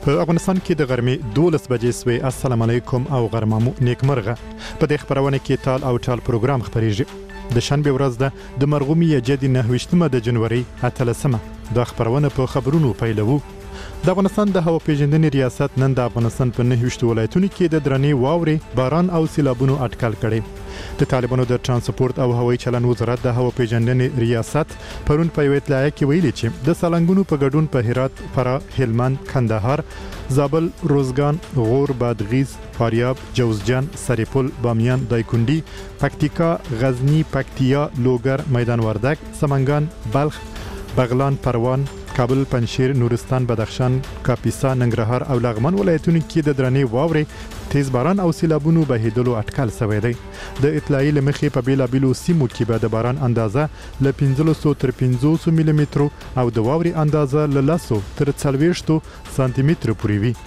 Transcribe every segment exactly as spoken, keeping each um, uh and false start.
په افغانستان کې د غرمې دولس بجې سوې. السلام علیکم او غرمه مو نیکمرغه. په دې خبرونه کې تال او ټال پروګرام خبرېږي. د شنبه ورځ ده د مرغومي جدي نهویشتمه د جنوري اتلسمه. دا خبرونه په خبرونو پیلوو. د افغانستان د هوا پیژندنې ریاست نن د افغانستان په نهویشتو ولایتونو کې د درنې واورې، باران او سیلابونو اټکل کړي. د طالبانو د ترانسپورت او هوایي چلن وزارت د هوا پیژندنې ریاست پرون په یوه اطلاعیه کې ویلي چې د سالنګونو په ګډون په هرات، فراه، هلمند، کندهار، زابل، روزګان، غور، بادغیس، فاریاب، جوزجان، سرپل، بامیان، دایکنډي، پکتیکا، غزنی، پکتیا، لوګر، میدان وردګ، سمنګان، بلخ، بغلان، پروان، کابل، پنجشیر، نورستان، بدخشان، کاپیسا، ننګرهار او لغمان ولایتونو کې د درنې واورې، تیز باران او سیلابونو بهیدلو اټکل شوی دی. د اطلاعي لمخې په بیلابیلو سیمو کې به د باران اندازه له پنځلسو تر پنځوسو ملي مترو او د واورې اندازه له لسو تر څلوېښتو سانتي مترو پورې وي.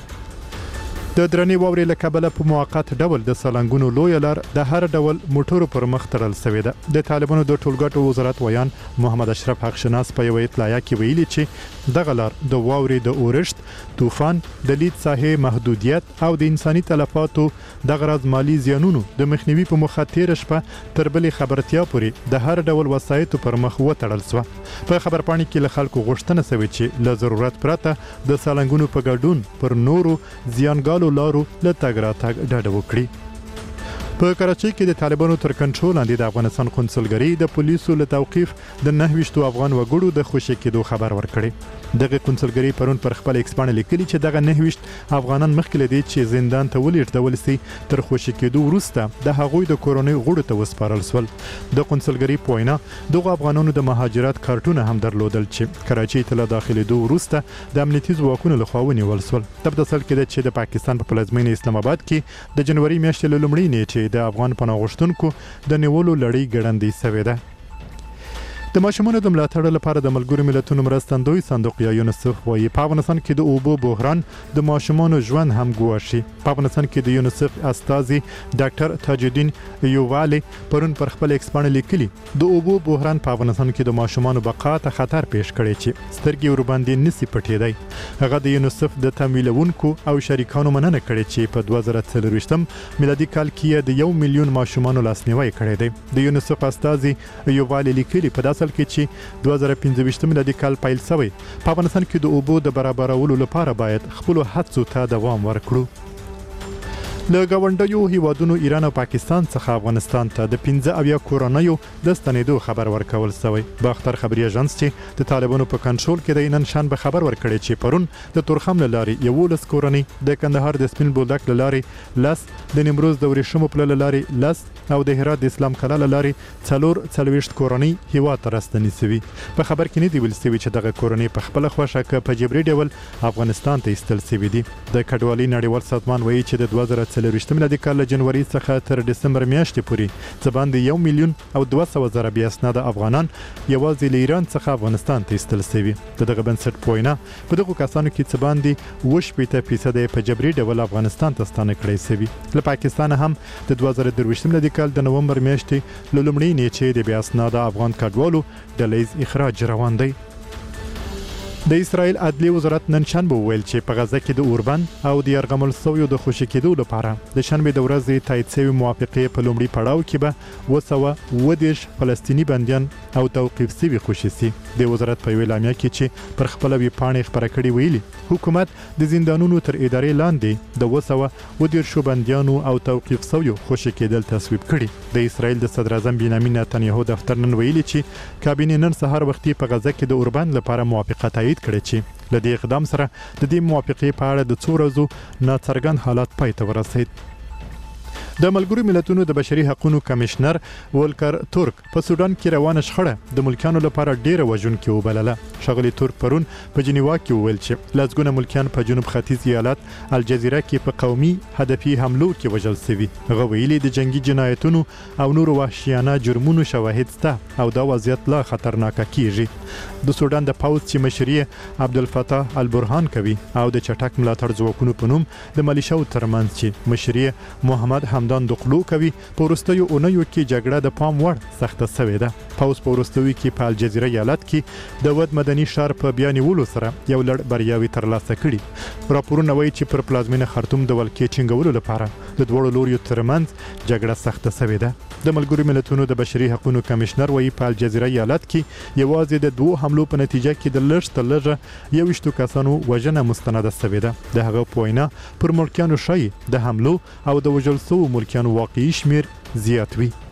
د درنې واورې له کبله په موقت ډول د سالنګونو لویه لار د هر ډول موټرو پر مخ تړل شوې ده. د طالبانو د ټولګټو وزارت ویان محمد اشرف حق شناس په یوه اطلاعیه کې ویلي چې دغه لار د واورې د اورښت، طوفان، د لید ساحې محدودیت او د انساني تلفاتو د غرض مالی زیانونو د مخنیوي په موخه تیر شپه تر بلې خبرتیا پورې د هر ډول وسایطو پر مخ وتړل شوه. په خبرپاڼې کې له خلکو غوښتنه شوې چې له ضرورت پرته د سالنګونو په ګډون پر نورو زیانګالو لارو له تګ راتګ ډډه وکړي. په کراچۍ کې د طالبانو تر کنټرول لاندې د افغانستان قونسلګرۍ د پولیسو له توقیف د نهویشتو افغان وګړو د خوشي کېدو خبر ورکړي. دغه قونسلګرۍ پرون پر خپل ایکس باندې لیکلي چې دغه نهویشت افغانان مخکې لدی چې زندان ته ولېږدول سي تر خوشي کېدو وروسته د هغوی د کورنۍ غړو ته وسپارل شول. د قونسلګرۍ په وینا دغه افغانانو د مهاجرت کارتونه هم درلودل چې کراچۍ ته له داخلېدو وروسته د امنیتي ځواکونو لخوا ونیول شول. تبدسل کېده چې د پاکستان په پلازمینه اسلام آباد کې د جنوري میاشتې له لومړۍ نیټې د افغان پناه غوښتونکو د نیولو لړۍ ګړندۍ شوې ده. د ماشومانو د ملاتړ لپاره د ملګرو ملتونو مرستندوی صندوق یا یونیسف وایي په افغانستان کې د اوبو بحران د ماشومانو ژوند هم ګواښي. په افغانستان کې د یونیسف استازي ډاکټر تاج الدین یووالی پرون پر خپل ایکس باندې لیکلي د اوبو بحران په افغانستان کې د ماشومانو بقا ته خطر پیښ کړی چې سترګې ورباندې نسی پټېدی. هغه د یونیسف د تمویلونکو او شریکانو مننه کړې چې په دوه زره څلوېښتم میلادي کال کې د یو میلیون ماشومانو لاسنیوی کړی دی. د یونیسف استازي یووالی لیکلي په اصل کې چې دوه زره پنځه ویشتم میلادي کال پیل شوی په افغانستان کې د اوبو د برابرولو لپاره باید خپل هڅو ته دوام ورکړو. له ګاونډیو هیوادونو ایران او پاکستان څخه افغانستان ته د پنځه اویا کورنیو د ستنېدو خبر ورکول شوی. باختر خبري اژانس چې د طالبانو په کنټرول کې د نن شنبه خبر ورکړی چې پرون د تورخم له لارې یولس کورنۍ، د کندهار د سپین بولدک له لارې لس، د نیمروز د ورېښمو پله له لارې لس او د هرات د اسلام کلا له لارې څلور څلوېښت کورنۍ هیواد ته راستنې شوي. په خبر کې نه دی ویل شوي چې دغه کورنۍ په خپله خوښه که په جبري ډول افغانستان ته ایستل شوي دي. د کډوالۍ نړیوال سازمان وایي چې د دوه زره څلوېښتم میلادي کال له جنوري څخه تر ډسمبر میاشتې پورې څه باندې یو میلیون او دوه سوه زره بې اسناده افغانان یوازې له ایران څخه افغانستان ته ایستل شوي. د دغه بنسټ په وینا په دغو کسانو کې څه باندې اووه شپېته فیصده په جبري ډول افغانستان ته ستانه کړی شوي. له پاکستانه هم د دوه زره درویشتم میلادي کال د نومبر میاشتې له لومړۍ نیټې د بې اسناده افغان کډوالو ډلیز اخراج روان دی. د اسرائیل عدلي وزارت نن شنبه وویل چې په غزه کې د اوربند او د یرغمل شویو د خوشي کېدو لپاره د شنبې د ورځې تایید شوې موافقې په لومړي پړاو کې به اووه سوه اووه دېرش فلسطیني بندیان او توقیف شوي خوشي شي. د وزارت په یوه اعلامیه کې چې پر خپله ویبپاڼې خپره کړې ویلي حکومت د زندانونو تر ادارې لاندې د اووه سوه اووه دېرشو بندیانو او توقیف شویو خوشي کېدل تصویب کړي. د اسرائیل د صدر اعظم بنیامین نتنیاهو دفتر نن ویلي چې کابینې نن سهار وختي په غزه کې د اوربند لپاره موافقه تایید کړې چې له دې اقدام سره د دې موافقې په اړه د څو ورځو ناڅرګند حالات پای ته ورسید. د ملګرو ملتونو د بشري حقوقو کمشنر ولکر تورک په سودان کې روانه شخړه د ملکیانو لپاره ډیره وژونکې وبلله. ښاغلي تورک پرون په جنیوا کې وویل چې لسګونه ملکیان په جنوب ختیځ ایالت الجزیره کې په قومي هدفي حملو کې وژل شوي. هغه ویلي د جنگي جنایتونو او نورو وحشیانه جرمونو شواهد شته او دا وضعیت لا خطرناکه کیږي. د سودان د پوځ چې مشري عبدالفتاح البرهان کوي او د چټک ملاتړ ځواکونو په نوم د ملیشاو ترمنځ چې مشري محمد حمدان دقلو کوي په وروستیو اونیو کې جګړه د پام وړ سخته شوې ده. پاوز په وروستوي کې په الجزیره ایالت کې د ود مدني شار په بیا نیولو سره یو لړ بریاوي ترلاسه کړي. راپورونه وایي چې پر پلازمینه خرطوم د ولکې ټینګولو لپاره د دوړو لوریو ترمنځ جګړه سخته شوې ده. د ملګرو ملتونو د بشري حقوقو کمشنر وایي په الجزیره ایالت کې یوازې د دوه حملو په نتیجه کې د لږ تر لږه یویشتو کسانو وژنه مستنده شوې ده. د هغه په وینا پر ملکیانو شي د حملو او د وژل شوو ملکیانو واقعي شمیر زیات وي.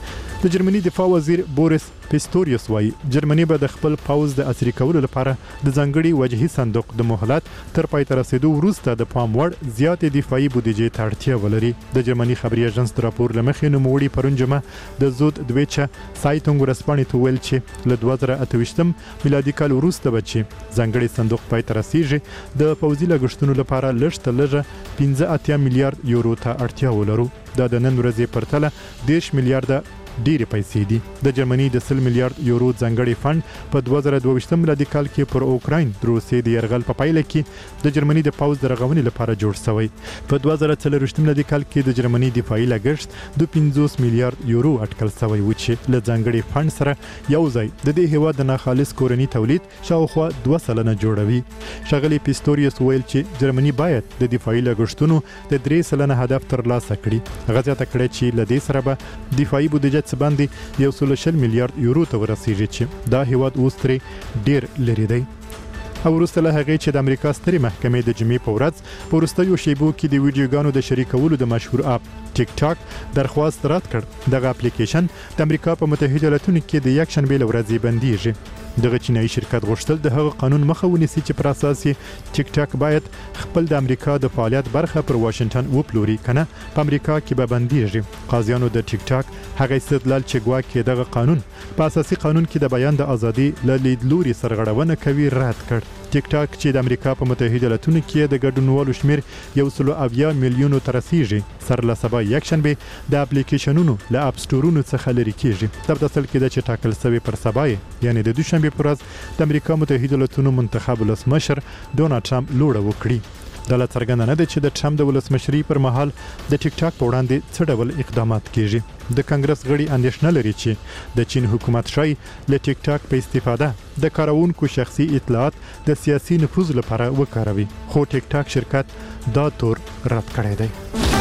د جرمني دفاع وزیر بوریس پیستوریوس وایي جرمني به د خپل پاوز د عصري کولو لپاره د ځانګړي وجهي صندوق د مهلت تر پای ته رسیدو وروسته د پام وړ زیاتې دفاعي بودیجې ته اړتیا ولري. د جرمني خبري اژانس د راپور لمخې نوموړي پرون جمعه د زود دویچه سایتونګ ورسپانې ته ویل چې له دوه زره اته ویشتم میلادي کال وروسته به چې ځانګړي صندوق پای ته رسیږي د پوځي لګښتونو لپاره لږ تر لږه پنځه اتیا میلیارډ یورو ته اړتیا ولرو. دا د نن ورځې پرتله دیش میلیارډ ډېری پیسې دي. د جرمني د سل میلیارډ یورو ځانګړي فند په دوه زره دوه ویشتم میلادي کال کې پر اوکراین د روسیې د یرغل په پایله کې د جرمني د پاوز د رغونې لپاره جوړ شوی. په دوه زره څلور ویشتم میلادي کال کې د جرمني دفاعي لګښت د پنځوس میلیارډ یورو اټکل شوی و چې له ځانګړي فند سره یو ځای د دې هیواد د ناخالص کورني تولید شاوخوا دوه سلنه جوړوي. ښاغلي پیستوریوس ویل چې جرمني باید د دفاعي لګښتونو د درې سلنه هدف ترلاسه کړي. غزا تکړه چې له دې سره به دفاعي بودیجه باندې یو سل شل میلیارډ یورو ته ورسیږي چې دا هیواد اوس ترې ډیر لري دی. او وروسته له هغې چې د امریکا سترې محکمې د جمعې په ورځ په وروستیو شیبو کې د ویډیوګانو د شریکولو د مشهور اپ ټیک ټاک درخواست رد کړ. دغه اپلیکیشن د امریکا په متحده ایالاتونو کې د یک شنبې له ورځې بندیږي. دغه چینایي شرکت غوښتل د هغه قانون مخه ونیسي چې پر اساس یې ټیک ټاک باید خپل د امریکا د فعالیت برخه پر واشنگټن وپلوري کنه په امریکا کې به بندیږي. قاضیانو د ټیک ټاک هغه استدلال چې ګواکې دغه قانون په اساسي قانون کې د بیان د ازادي له لیدلوري سرغړونه کوي رد کړ. ټیک ټاک چې د امریکا په متحده ایالاتونو کې د ګډونوالو شمیر یو سل اویا میلیونو ته رسیږي سر له سبا یک شنبه د اپلیکیشنونو له اپ سټورونو څخه لري کیږي. تر داسل کې د چې ټاکل شوی پر سبا یعنی د دوشنبه پر ورځ د امریکا متحده ایالاتونو منتخب ولسمشر ډونالد ټرمپ لوړه وکړي. دا لا څرګنده نه ده چې د ټرمپ د ولسمشري پر مهال د ټیک ټاک په وړاندې څه ډول اقدامات کیږي. د کانګرس غړي اندېښنه لري چې د چین حکومت شای له ټیک ټاک په استفاده د کارونکو شخصي اطلاعات د سیاسي نفوذ لپاره وکاروي. خو ټیک ټاک شرکت دا تور رد کړی دی.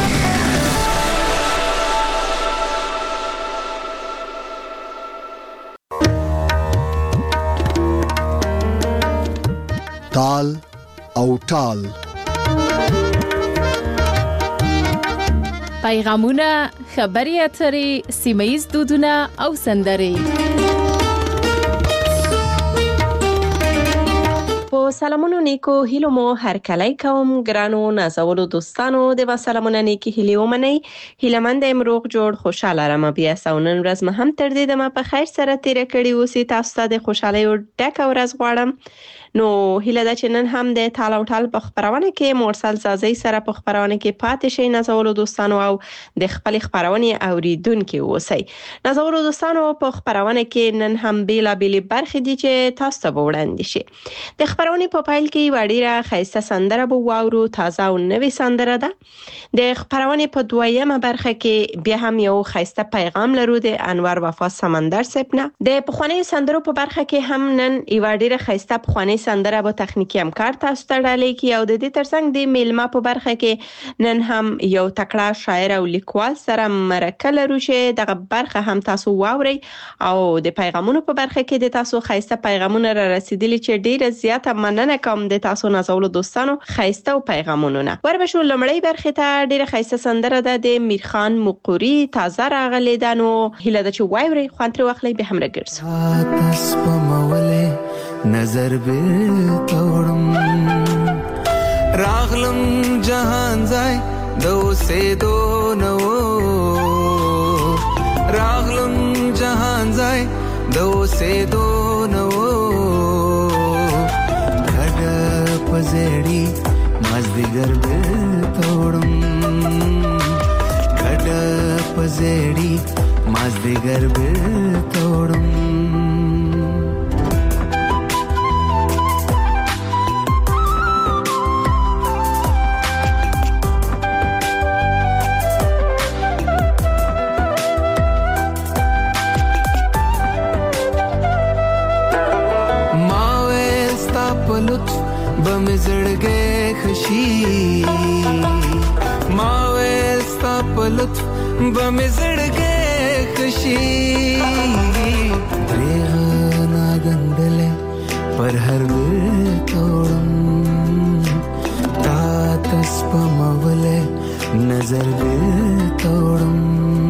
تال او ټال پیغامونه، خبري اترې، سیمایي دودونه او سندرې. په سلامونو نیکو هیلو مو هر کلی کوم ګرانو نازولو دوستانو د سلامونه نیکی هیلې ومنئ. هیلمند یم روغ جوړ خوشاله رم بیا سونن ورځ مې هم تر دې دمه په خیر سره تیر کړی اوسې تاسو ته د خوشحالۍ او ډکه ورځ غواړم. نو هیله ده چې نن هم د ټال او ټال په خبرونه کې مورسل سازي سره په خبرونه کې پاتې شي نازولو دوستانو او د خپل خبرونه اوریدونکو اوسئ. نازولو دوستانو په خبرونه کې نن هم بیلا بیل برخې دي چې تاسو ته وړاندې شي. د خبرونه په پایل کې وړيره خیسته سندره بو واورو تازه او نوې سندره ده. د خبرونه په دویمه برخه کې بیا هم یو خیسته پیغام لرو د انور وفا سمندر سپنا. د پخوانی سندرو په برخه کې هم نن وړيره خیسته پخوانی سندره به تخنیکی همکار تاسو ته ډالۍ کی او د دې ترڅنګ د میلمه په برخه کې نن هم یو تکړه شاعر او لیکوال سره مرکه لرو چې دغه برخه هم تاسو واوري او د پیغامونو په برخه کې د تاسو خیسته پیغامونه را رسیدلی چې ډیره زیاته مننه کوم د تاسو نازولو دوستانو خیسته او پیغامونو نه. وربشو لمړی برخه ته ډیره خیسته سندره ده د میرخان مقوري تازه راغلی ده. نو هیله ده چې واوري خوانتر واخلي به هم راګرځو. نظر بیتوڑم راغلم جهان زای دو سے دو نو راغلم جهان زای دو سے دو نو گھڑ پزیڑی مزدگر بیتوڑم گھڑ پزیڑی مزدگر بیتوڑم. لطف بم زړګې خشي ما وې ستا په لطف بم زړګې خشي دریغ ناګندلې پر هر ور توړم تا تس په مولې نظر دې توړم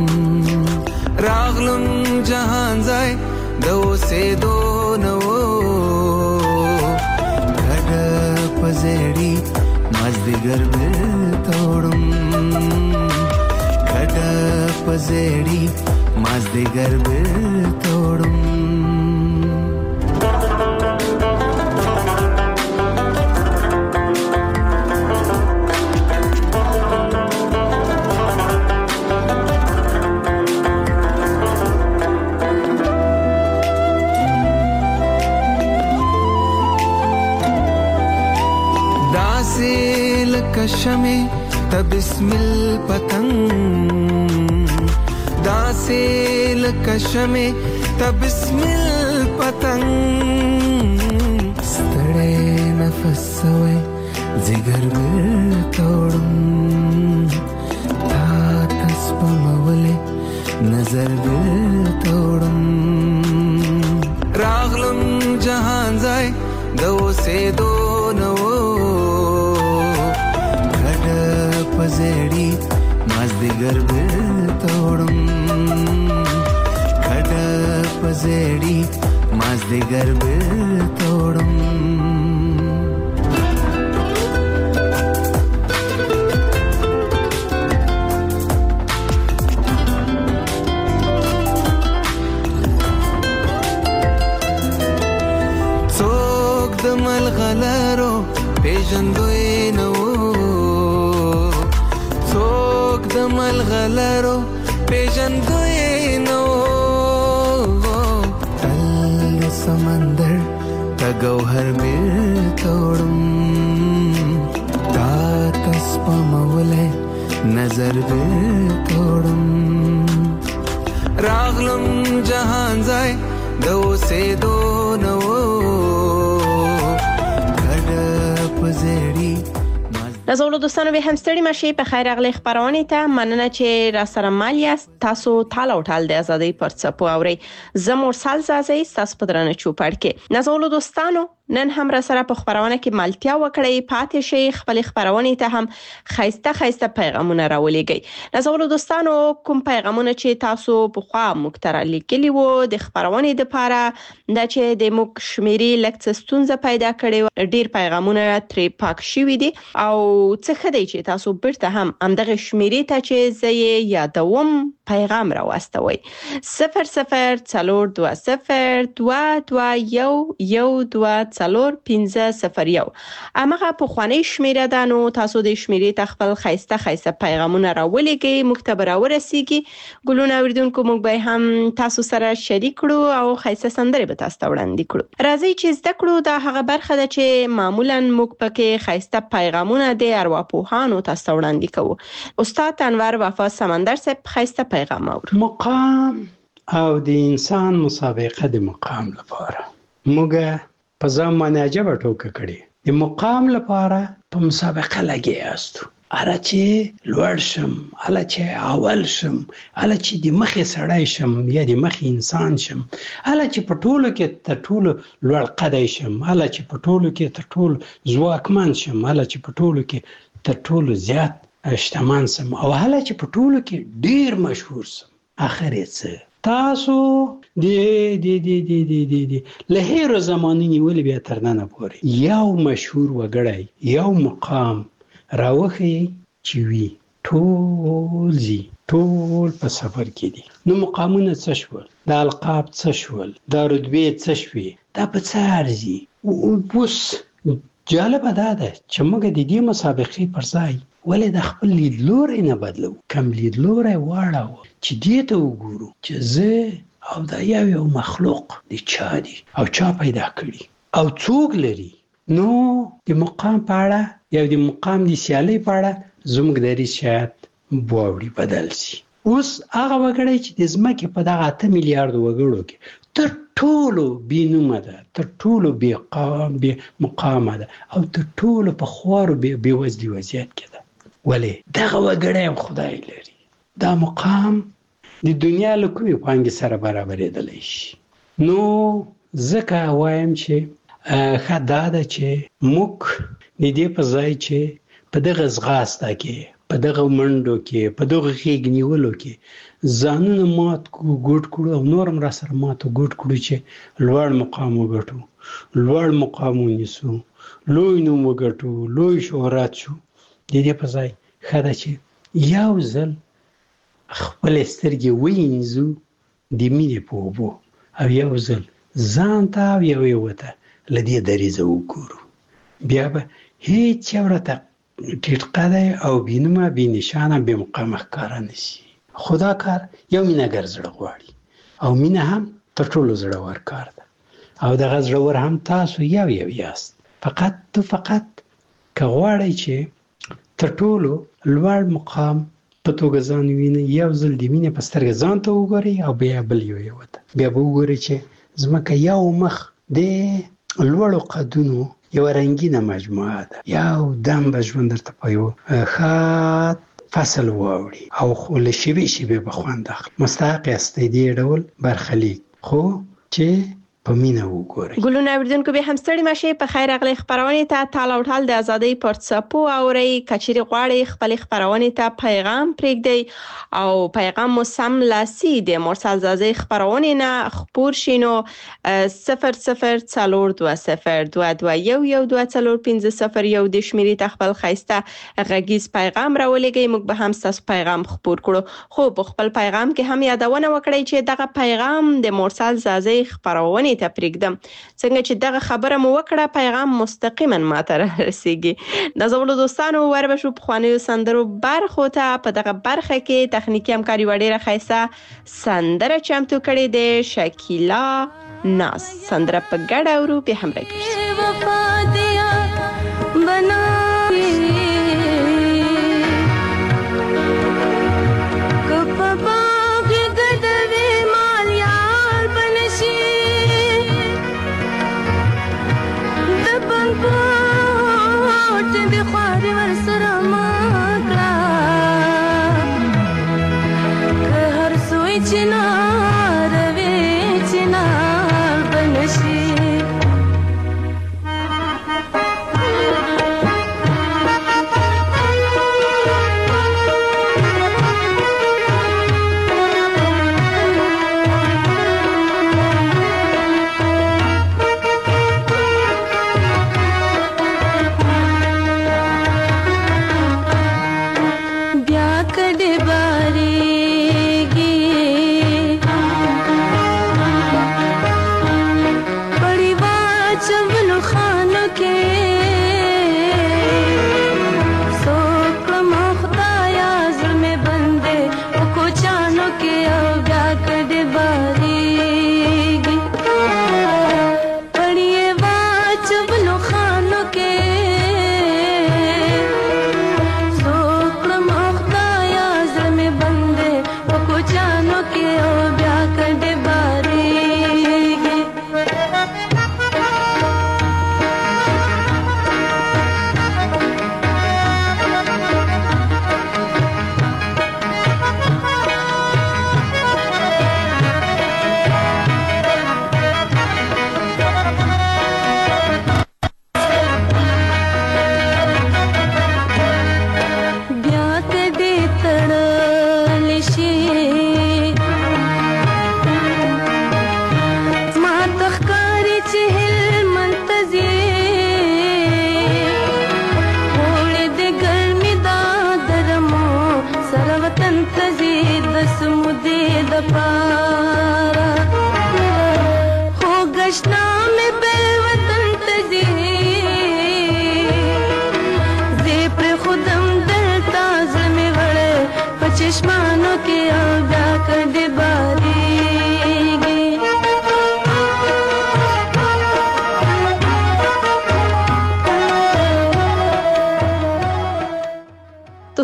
راغلم جهان ځای دو سے دو نو پزړی مازدیګر به توړم کډه پزړی مازدیګر به توړم कशमे तब बिस्मिल पतंग दासे लकशमे तब बिस्मिल पतंग स्तड़े नफस सोए जिगर में तोड़म ता तस्प मवले नजर में तोड़म रागलम जहान जाए दो से दो नो पजेड़ी मजदिगर बे तोड़म खड़ा पजेड़ी मजदिगर बे तोड़म सोग दमल गलरो पेजंदोए नो दमल गलरो पेजंदोए नो तल समंदर तगौहर में तोड़म ता तस्प मवले नजर में तोड़म रागलम जहान जाए दो से दो नो खड़ा पजेड़ी نازولو دوستانو به هم ستړي مشي په خیر اغلی خبرونه ته مننه چې را سره مال یاست تاسو ټال او ټال د ازادۍ پر څپو اوري زمور سال زازي تاسو په درنه چوپړ کې نازولو دوستانو نن هم را سره په خبرونه کې مالتیا وکړی پاتې شي خپل خبرونه ته هم خایسته خایسته پیغامونه راولېږي نازولو دوستانو کوم پیغامونه چې تاسو په خوا مکتر لیکلي وو د خبرونه لپاره د چې د مک شمیري لکڅستونزه پیدا کړي ډیر پیغامونه ترې پاک شوي دي او څه خدای چې تاسو بیرته هم همدغه شمیرې ته چې زه یادوم پیغام راوستوي صفر صفر څلور دوه صفر دوه دوه یو یو دوه څلور پنځه صفر یو امغه په خوانی شمیره ده نو تاسو د شمیرې ته خپل خایسته خایسته پیغامونه راولېږئ مکتب راورسیږي ګلونه اوریدونکو موږ به هم تاسو سره شریک کړو او خایسته سندره به تاسو ته وړاندې کړو راځي چې زده کړو دا هغه برخه ده چې معمولا موږ پکې خایسته پیغامونه د ارواپوهانو تاسو ته وړاندې کوو استاد انور وفا سمندر صاحب خایسته پیغام اور مقام او د انسان مسابقه د مقام لپاره موږ په ځمانه عجبه ټوکه کړي د مقام لپاره په مسابقه لګي یاستو اله چې لوړ شم اله چې اول شم اله چې د مخې سړی شم یا د مخې انسان شم اله چې په ټولو کې تر ټولو لوړ قدای شم اله چې په ټولو کې تر ټولو ځواکمن شم اله چې په ټولو کې تر ټولو زیات شتمن شم او اله چې په ټولو کې ډیر مشهور شم اخر یې څه تاسو دی دی دی دی دی دی دی له هیرو زمانې نیولې بیا تر نن پورې یو مشهور وګړی یو مقام راوخی چې وی ټول زی ټول په سفر کې دي نو مقامونه څه شول د القاب څه شول د رتبې څه شوي دا په څه ارزي اوس جالبه دا ده چې موږ د دې مسابقې پر ځای ولې د خپل لیدلوري نه بدلو کم لیدلوري واړو چې دې ته وګورو چې زه او دا یو یو مخلوق د چا دي او چا پیدا کړی او څوک لري نو د مقام په اړه یا د مقام د سیالۍ په اړه زموږ دری شاید بوړي بدل شي اوس هغه وګړي چې د ځمکې په دغه اته میلیارډ وګړو کې تر ټولو بې نومه ده، تر ټولو بې قام بې مقامه ده او تر ټولو په خوارو بې وزلي وضعیت کې ده. ولې دغه وګړی هم خدای لري. دا مقام د دنیا له کومې پانګې سره برابرېدلی شي. نو ځکه وایم چې ښه دا ده چې موږ د دې په ځای چې په دغه ځغاسته کې، په دغه منډو کې، په دغه غېږ نیولو کې ځانونه مات کړو، ګوټ کړو او نور هم را سره مات او ګوټ کړو چې لوړ مقام وګټو، لوړ مقام ونیسو، لوی نوم وګټو، لوی شهرت شو. د دې په ځای ښه ده چې یو ځل خپلې سترګې وینځو د مینې په اوبو او یو ځل ځان ته او یو یو ته له دې دریځه وګورو. بیا به هیڅ یو راته ټیټ قده او بېنومه، بې نشانه، بې مقامه ښکاره نه شي. خو دا کار یو مینهګر زړه غواړي او مینه هم تر ټولو زړور کار ده او دغه زړور هم تاسو یو یو یاست. فقط تو فقط که غواړئ چې تر ټولو لوړ مقام په توګه ځان وینئ، یو ځل د مینې په سترګه ځان ته وګورئ او بیا بل یو یو ته. بیا به وګورئ چې ځمکه یو مخ د لوړو قدونو یو رنګینه مجموعه ده. یو دم به ژوند درته په یو ښه فصل واوړي او خو له شیبې شیبې به خوند اخلي. مستحق یاستئ دې ډول برخلیک، خو چې په مینه وګورئ. ګلونه اوریدونکو به هم ستړي مشي. په خیر راغلی خبرونه ته تال او ټال د ازادۍ پر څپو اوري. کچېرې غواړي خپل خبرونه ته پیغام پرېږدي او پیغام مو سم لاسي د مرسل زازي خبرونه نه خبر شینو صفر صفر څلور دوه صفر دوه دوه یو یو دوه څلور پنځه صفر یو د شمیرې تخپل خيسته غږیز پیغام راولېږي. موږ به هم تاسو پیغام خبر کړو. خو په خپل پیغام کې هم یادونه وکړئ چې دغه پیغام د مرسل زازي خبرونه ته پرېږدم. څنګه چې دغه خبره مو وکړه پیغام مستقیما ماته رسیږي. نازولو دوستانو وربشو په خوانیو سندرو برخو ته په دغه برخه کې تخنیکی همکاري وړي خیسه سندره چمتو کړي د شکیلا ناز. سندره په ګډه ورو په همراهي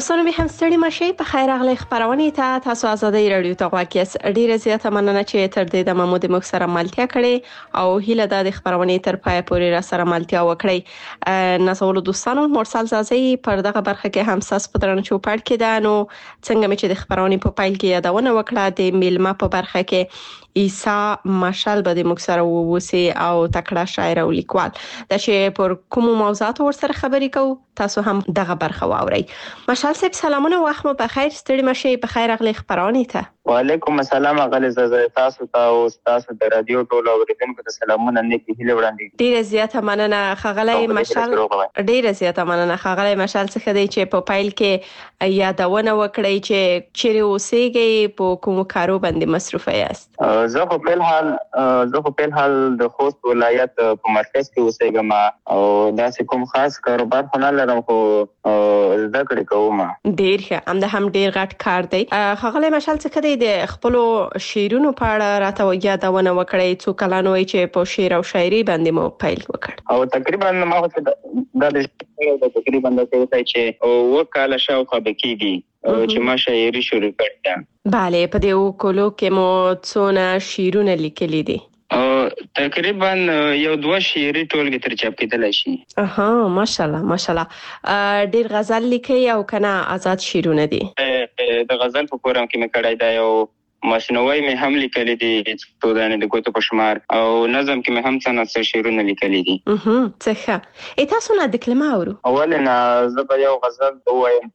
دوستانو به هم ستړي مشي په خیر اغلی خبرونه ته تاسو آزادۍ رادیو ته واکیس ډیره زیاته مننه چې تر دې د محمود مکسره ملتیا کړي او هیله د خبرونه تر پای پورې را سره ملتیا وکړي. ناسول دوستانو مرسل زازي پر دغه برخه کې هم ساس پدرن چوپړ کې ده. نو څنګه مې چې د خبرونه په پایل کې یادونه وکړه د میلمه په برخه کې عیسی مشال به د مکسره ووسی او تکړه شاعر او لیکوال د چې پر کوم موضوعات ورسره خبرې کوو تاسو هم دغه برخه واورئ. مشال صاحب سلامونه وخت مو بخیر ستړي مشي په خیر اغلی خبرونه ته. وعلیکم السلام اغلی زازي تاسو ته او تاسو د رادیو ټولو اوریدونکو ته سلامونه نیکی هیله وړاندې. ډیره زیاته مننه خغلی مشال ډیره زیاته مننه خغلی مشال څخه دی چې په پایل کې یادونه وکړی چې چیرې اوسېږئ په کوم کارو باندې مصروف یاست. زه په بل حال زه په بل حال د خوست ولایت په مرکز کې اوسېږم او داسې کوم خاص کاروبار خو نه لرم خو زده کړې کوم. ډیر ښه هم د هم ډیر غټ کار دی. خغلی مشال څخه دی د خپل شعرونو په اړه راته یادونه وکړی څو کلانو چې په شعر او شاعري باندې مو پیل وکړ. او تقریبا ما د د تقریبا د څه چې وکاله شاوخوا بکیږي چې ما شاعري شروع کړم. bale په دې وکولو کې مو څونه شعرونه لیکلي دي؟ تقریبا یو دوه شعري ټولګي تر چاپ کېدل شي. اها ماشاءالله ماشاءالله. ډیر غزل لیکي او کنه آزاد شعرونه دي؟ د غزل په پروګرام کې مې کړای دا یو مصنوعي مې هم لیکلي دي څو دانې د ګوتو په شمار او نظم کې مې هم څه نه شعرونه لیکلي دي. اها څه ای تاسو نه د کلمه اورو؟ اولنا زه به یو غزل وایم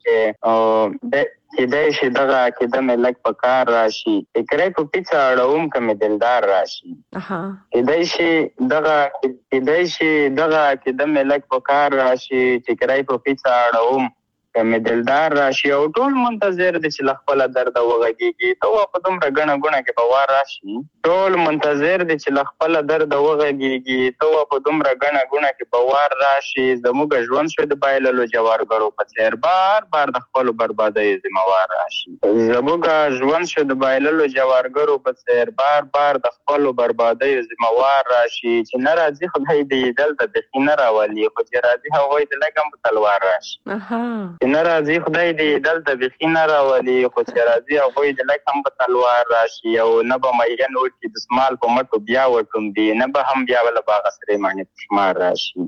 چې د کېدای شي دغه کېده مې لږ په کار راشي فکرې په پیڅه اړوم که مې دلدار راشي. کېدای شي دغه کېدای شي دغه کېده مې لږ په کار راشي فکرې په پیڅه اړوم که مې دلدار راشي او ټول منتظر دي چې له خپله درده وغږېږي ته وا په دومره ګڼه ګوڼه کې به وار راشي. ټول منتظر دي چې له خپله درده وغږېږي ته وا په دومره ګڼه ګوڼه کې به وار راشي. زموږ ژوند شو د بایللو جوارګرو په څېر بار بار د خپلو بربادیو ذمهوار راشي. زموږ ژوند شو د بایللو جوارګرو په څېر بار بار د خپلو بربادیو ذمهوار راشي. چې نه راځي خدای دې دلته بیخي نه راولي خو چې راځي هغوی د لږ هم په تلوار راشي. چې نه راځي خدای دې دلته بیخي نه راولي خو چې راځي هغوی د لږ هم په تلوار راشي. او نه به مین وکړي د سمال په مټو بیا وټومبي نه به هم بیا له باغه سرې مڼې په شمار راشي.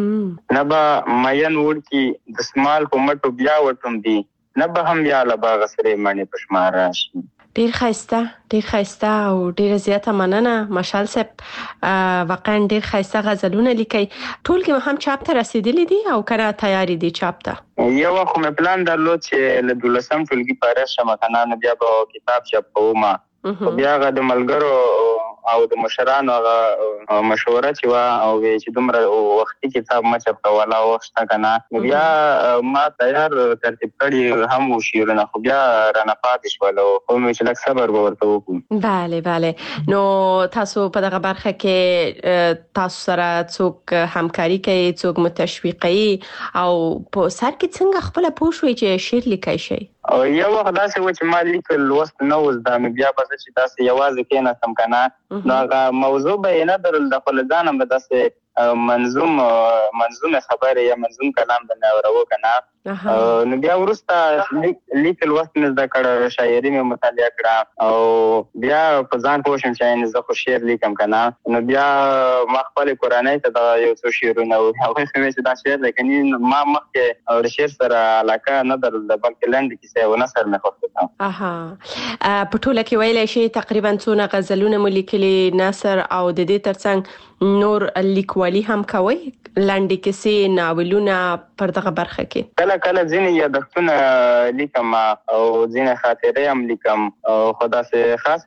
نه به مین وکړي د سمال په مټو بیا وټومبي نه به هم بیا له باغه سرې مڼې په شمار راشي. ډیر خسته ډیر خسته او ډیر زیاته مننه مشال صاحب. واقعا ډیر خسته غزلونه لیکي. ټولګي هم چاپ ته رسیدلي دي او کنه تیاری دي چاپ ته؟ یو وخت مې پلان درلود چې له دولسم ټولګي پاره شم کنه نو بیا به کتاب چاپ کوم. بیا هغه د ملګرو او د مشرانو هغه مشوره چې وا او چې دومره وختي کتاب ما چاپ کوله او وخت کنه بیا ما تیار ترتیب کړی هم شعرونه خو بیا رانه پاتې شول او مې چې لږ صبر ورته وکړم. bale bale. نو تاسو په دغه برخه کې تاسو سره څوک همکاري کوي څوک متشویقي او په سر کې څنګه خپل پوښوي چې شعر لیکي شي؟ او یو وخت داسې و چې ما لیکل لوست نه و زده نو بیا به زه چې داسې یوازې کېناستم که نه نو هغه موضوع به یې نه درل د خپل ځانه به داسې منظوم منظوم خبرې یا منظوم کلام به مې اوروه که نه نو بیا وروسته لیکل وخت مې زده کړه شاعري مې مطالعه کړه او بیا په ځان پوه شم چې زه خو شعر لیکم که نه نو بیا ما خپلې کورنۍ ته دغه یو څو شعرونه هغوی خو مې چې دا شعر دی کنې ما مخکې د شعر سره علاقه نه درلوده بلکې لنډې کیسې او نثر مې خوښېده. اها په ټوله کې ویلی شي تقریبا څونه غزلونه مو لیکلي نثر او د دې ترڅنګ نور لیکوالي هم کوئ لنډې کیسې ناولونه پر دغه برخه کې؟ کله کله ځینې یادښتونه لیکم او ځینې خاطرې هم لیکم خو داسې خاص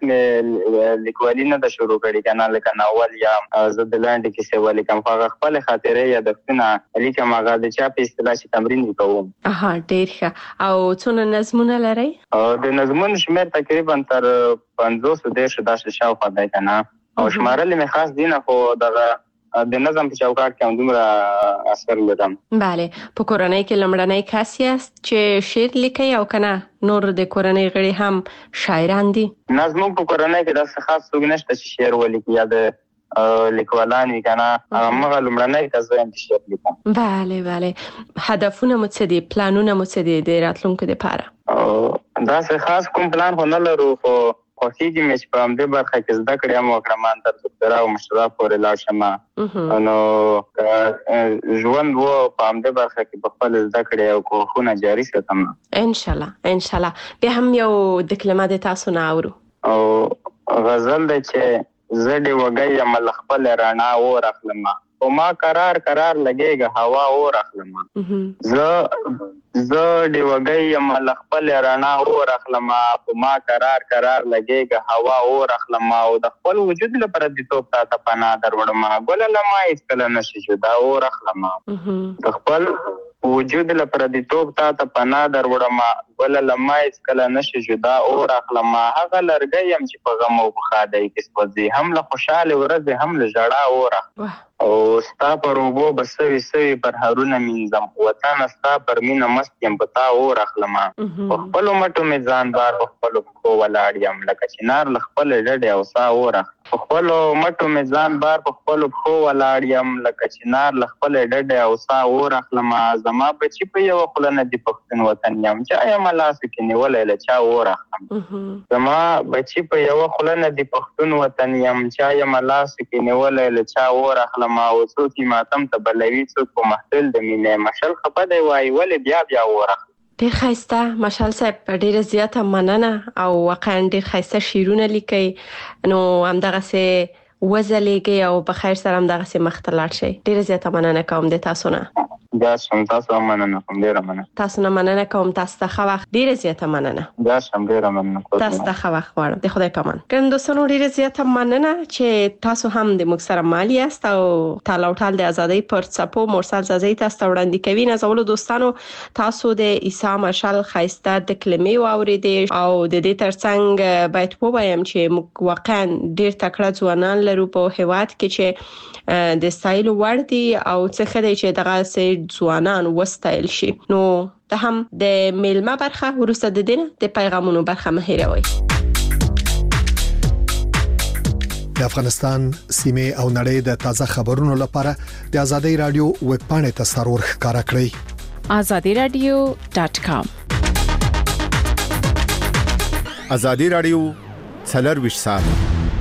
مې لیکوالي نه ده شروع کړې که نه لکه ناول یا زه د لنډې کیسې ولیکم خو هغه خپلې خاطرې یادښتونه لیکم هغه د چا په اصطلاح چې تمرین یې کوم. اها ډېر ښه. او څونه نظمونه لرئ؟ د نظمونو شمېر تقریبا تر پنځوسو دېرشو داسې شاوخوا دی که نه او شمارلې مې خاص دي نه خو دغه د نظم په چوکاټ کې هم دومره اثر لرم. bale. په کورنۍ کې لومړنی کس یاست چې شعر لیکي او که نه نور د کورنۍ غړي هم شاعران دي؟ نه زموږ په کورنۍ کې داسې خاص څوک نشته چې شعر ولیکي یا د لیکوالان وي کنه هغه لومړنی که زه هم شعر لیکم. بله بله. هدفونه مو څه دي؟ پلانونه مو څه دي د راتلونکو دپاره؟ داسې خاص کوم پلان خو نه لرو خو خوښېږي مې چې په همدې برخه کې زده کړې هم وکړم ان تر دکترا او مشرا پورې لاړ شم. نو ژوند و په همدې برخه کې په خپل زده کړې او کوښښونه جاري ساتم انشاءالله انشاءالله. بیا هم یو د کلمه د تاسو نه اورو. او غزل دی چې زه دې وږی یم له خپلې رڼا اور اخلم خو ما قرار قرار لګېږه هوا اور اخلم. زه زه دې وږی یم له خپلې رڼا اور اخلم خو ما قرار قرار لګېږه هوا اور اخلم او د خپل وجود له پردیتوب تا ته پناه در وړم ګله له ما هېڅکله نشي جدا اور اخلم د خپل وجود له پردیتوب تا ته پناه در وړم ګله له ما هېڅکله نشي جدا اور اخلم هغه لرګی یم چې په غم او په ښادۍ کې سوځي هم له خوشحالې ورځې هم له ژړا اور اخلم او ستا پر اوبو به سوي سوي پرهرونه مینځم وطنه ستا پر مینه مست یم په تا اور اخلم په خپلو مټو مې ځان بار په خپلو پښو ولاړ یم لکه چنار له خپلې ډډې او سا اور اخلم په خپلو مټو مې ځان بار په خپلو پښو ولاړ یم لکه چنار له خپلې ډډې او سا اور اخلم زما بچي په یوه خوله نه دي پښتون وطن یم چا یم لاسو کې نیولی له چا اور اخلم زما بچي په یوه خوله نه دي پښتون وطن یم چا یم لاسو کې نیولی له چا اور اخلم او څوک یې ماتم ته بلوي څوک په محفل د مینې مشل خفه دی وایي ولې بیا بیا اور اخلم. ډېر ښایسته مشال صاحب، ډېره زیاته مننه او واقعا ډېر ښایسته شعرونه لیکئ. نو همدغسې وځلیږئ او په خیر سره همدغسې مخ ته لاړ شئ. ډېره زیاته مننه کوم د تاسو نه. بیا شم تاسو هم مننه کوم ډېره مننه. تاسو نه مننه کوم. تاسو ته ښه وخت. ډېره زیاته مننه. بیا شم ډېره مننه. تاسو ته ښه وخت غواړم. د خدای په امان. ګرانو دوستانو ډېره زیاته مننه چې تاسو هم د موږ سره مل یاست او تال او ټال د ازادۍ پر څپو مرسل زازۍ تاسو ته وړاندې کوي. نازولو دوستانو تاسو د عیسی مشال ښایسته د کلمې واورېدې او د دې ترڅنګ باید ووایم چې موږ واقعا ډېر تکړه ځوانان لرو په هېواد کې چې د ستایلو وړ دي او څه ښه دی چې دغسې ځوانان وستایل شي. نو ته هم د میلمه برخه وروسته د دې نه د پیغامونو برخه مه هېروئ. د افغانستان سیمې او نړۍ د تازه خبرونو لپاره د ازادۍ رادیو ویب پاڼې ته سرور ښکارا کړئ azadi radio dot com. ازادي رادیو څلور ساعت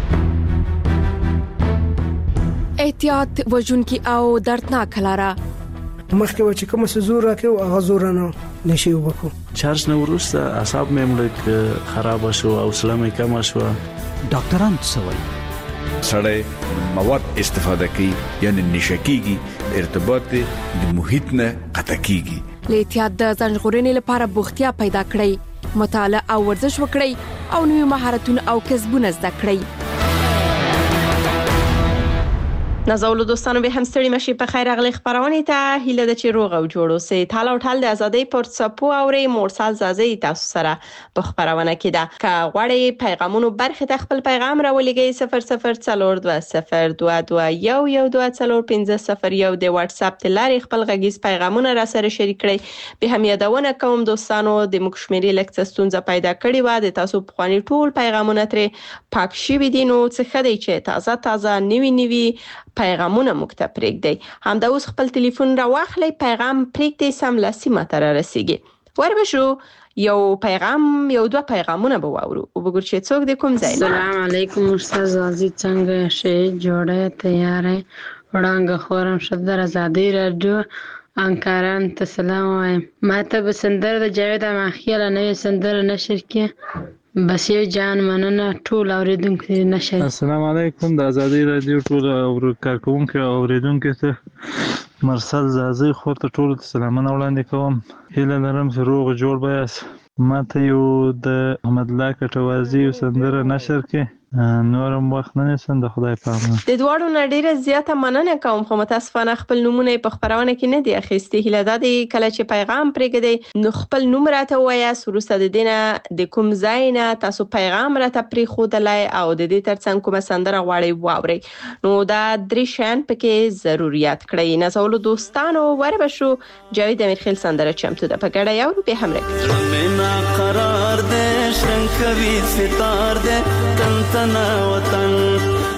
احتیاط وژونکي او دردناک لاره مخکې و چې کوم څه زور راکړو هغه زور نه نشي وکړو. چارج نه ورسته اعصاب مې ملک خراب شو او سلامه کم شو. ډاکټران څه وایي؟ سړی مواد استفاده کوي یعنی نشکیږي ارتباط د محیط نه قطع کیږي. له احتیاط د ځان ژغورنې لپاره بوختیا پیدا کړئ، مطالعه او ورزش وکړئ او نوي مهارتونه او کسبونه زده کړئ. نازولو دوستانو به هم ستړي مشي. په خیر اغلی خبرونه ته هیله ده چې روغ او جوړ اوسئ. تال او ټال د ازادۍ پر څپو اوري مرسل زازۍ تاسو سره په خبرونه کې ده. که غواړئ پیغامونو برخه ته خپل پیغام راولېږئ صفر صفر څلور دوه صفر دوه دوه یو یو دوه څلور پنځه صفر یو د واتس اپ د لارې خپل غږیز پیغامونه را سره شریک کړئ. به هم یادونه کوم دوستانو د موږ شمیرې لږ څه ستونزه پیدا کړې وه. د تاسو پخواني ټول پیغامونه ترې پاک شوي دي. نو څه ښه دی چې تازه تازه نوي نوي پیغامونه موږ ته پرېږدئ. همدا اوس خپل ټلیفون را واخلئ، پیغام پرېږدئ، سملاسي ماته را رسیږي. ور به شو یو پیغام یو دوه پیغامونه به واورو. وګورئ چې څوک د کوم ځای. السلام علیکم استاد عزیز، څنګه شې؟ جوړه تیارې وړاندې خورم شدر ازادي رادیو انکاران ته سلام وایم. ماته به سندره د جاوید ماخیل نوې سندره نشر کې بس یو جان مننه ټول اوریدونکو نشر. السلام علیکم د ازادۍ رادیو ټول کارکونکو او اوریدونکو ته مرسل زازۍ خور ته ټول سلامونه وړاندې کوم. هیله لرم چې روغ جوړ بیاست. ماته یو د احمد الله کټوازي سندره نشر کې نورم وخت نه نسم د خدای په امان. د دواړو نه ډیره زیاته مننه کوم خو متاسفانه خپل نمونه په خبرونه کې نه دی اخیستي. هیله ده د کله چې پیغام پرېږدئ نو خپل نوم راته ووایاست، وروسته د دې نه د کوم ځای نه تاسو پیغام راته پرېښودلی او د دې ترڅنګ کومه سندره غواړئ واورئ. نو دا درې شیان پکې ضروریات کړئ. نازولو دوستانو ور به شو جاوید امیرخیل سندره چمتو ده، په ګډه یاورو به هم رکړو. قرار دے شرنگ کبھی ستار دے تن تنا وطن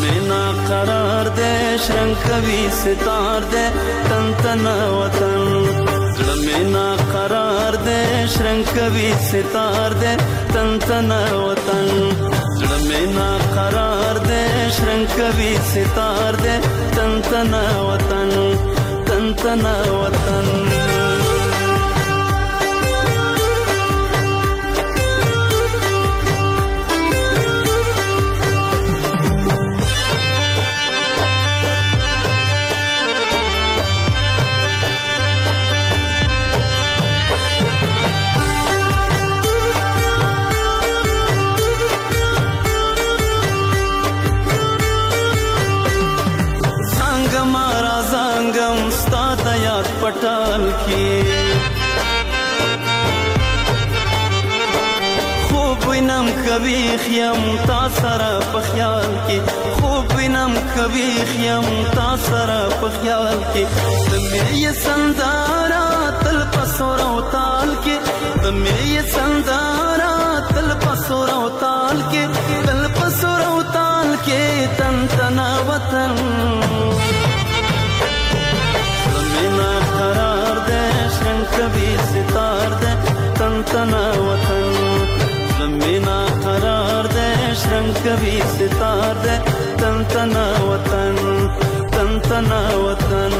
زړه قرار دے شرنګ کوي ستار دے تن تن وطن زړه مینا قرار دے شرنګ کوي ستار دے تن تن وطن زړه مینا قرار دے شرنګ کوي ستار دے تن تن وطن تن تن وطن पटाल की خوب وینم کبھی خیم تا سره په خیال کې خوب وینم کبھی خیم تا سره په خیال کې د مې سندارا تل پسور او تال کې د مې سندارا تل پسور او تال کې تل پسور او تال کې تن تن وطن قرار دے شرنگ کبھی ستار دے تن تن وطن زمینا قرار دے شرنگ کبھی ستار دے تن تن وطن تن تن وطن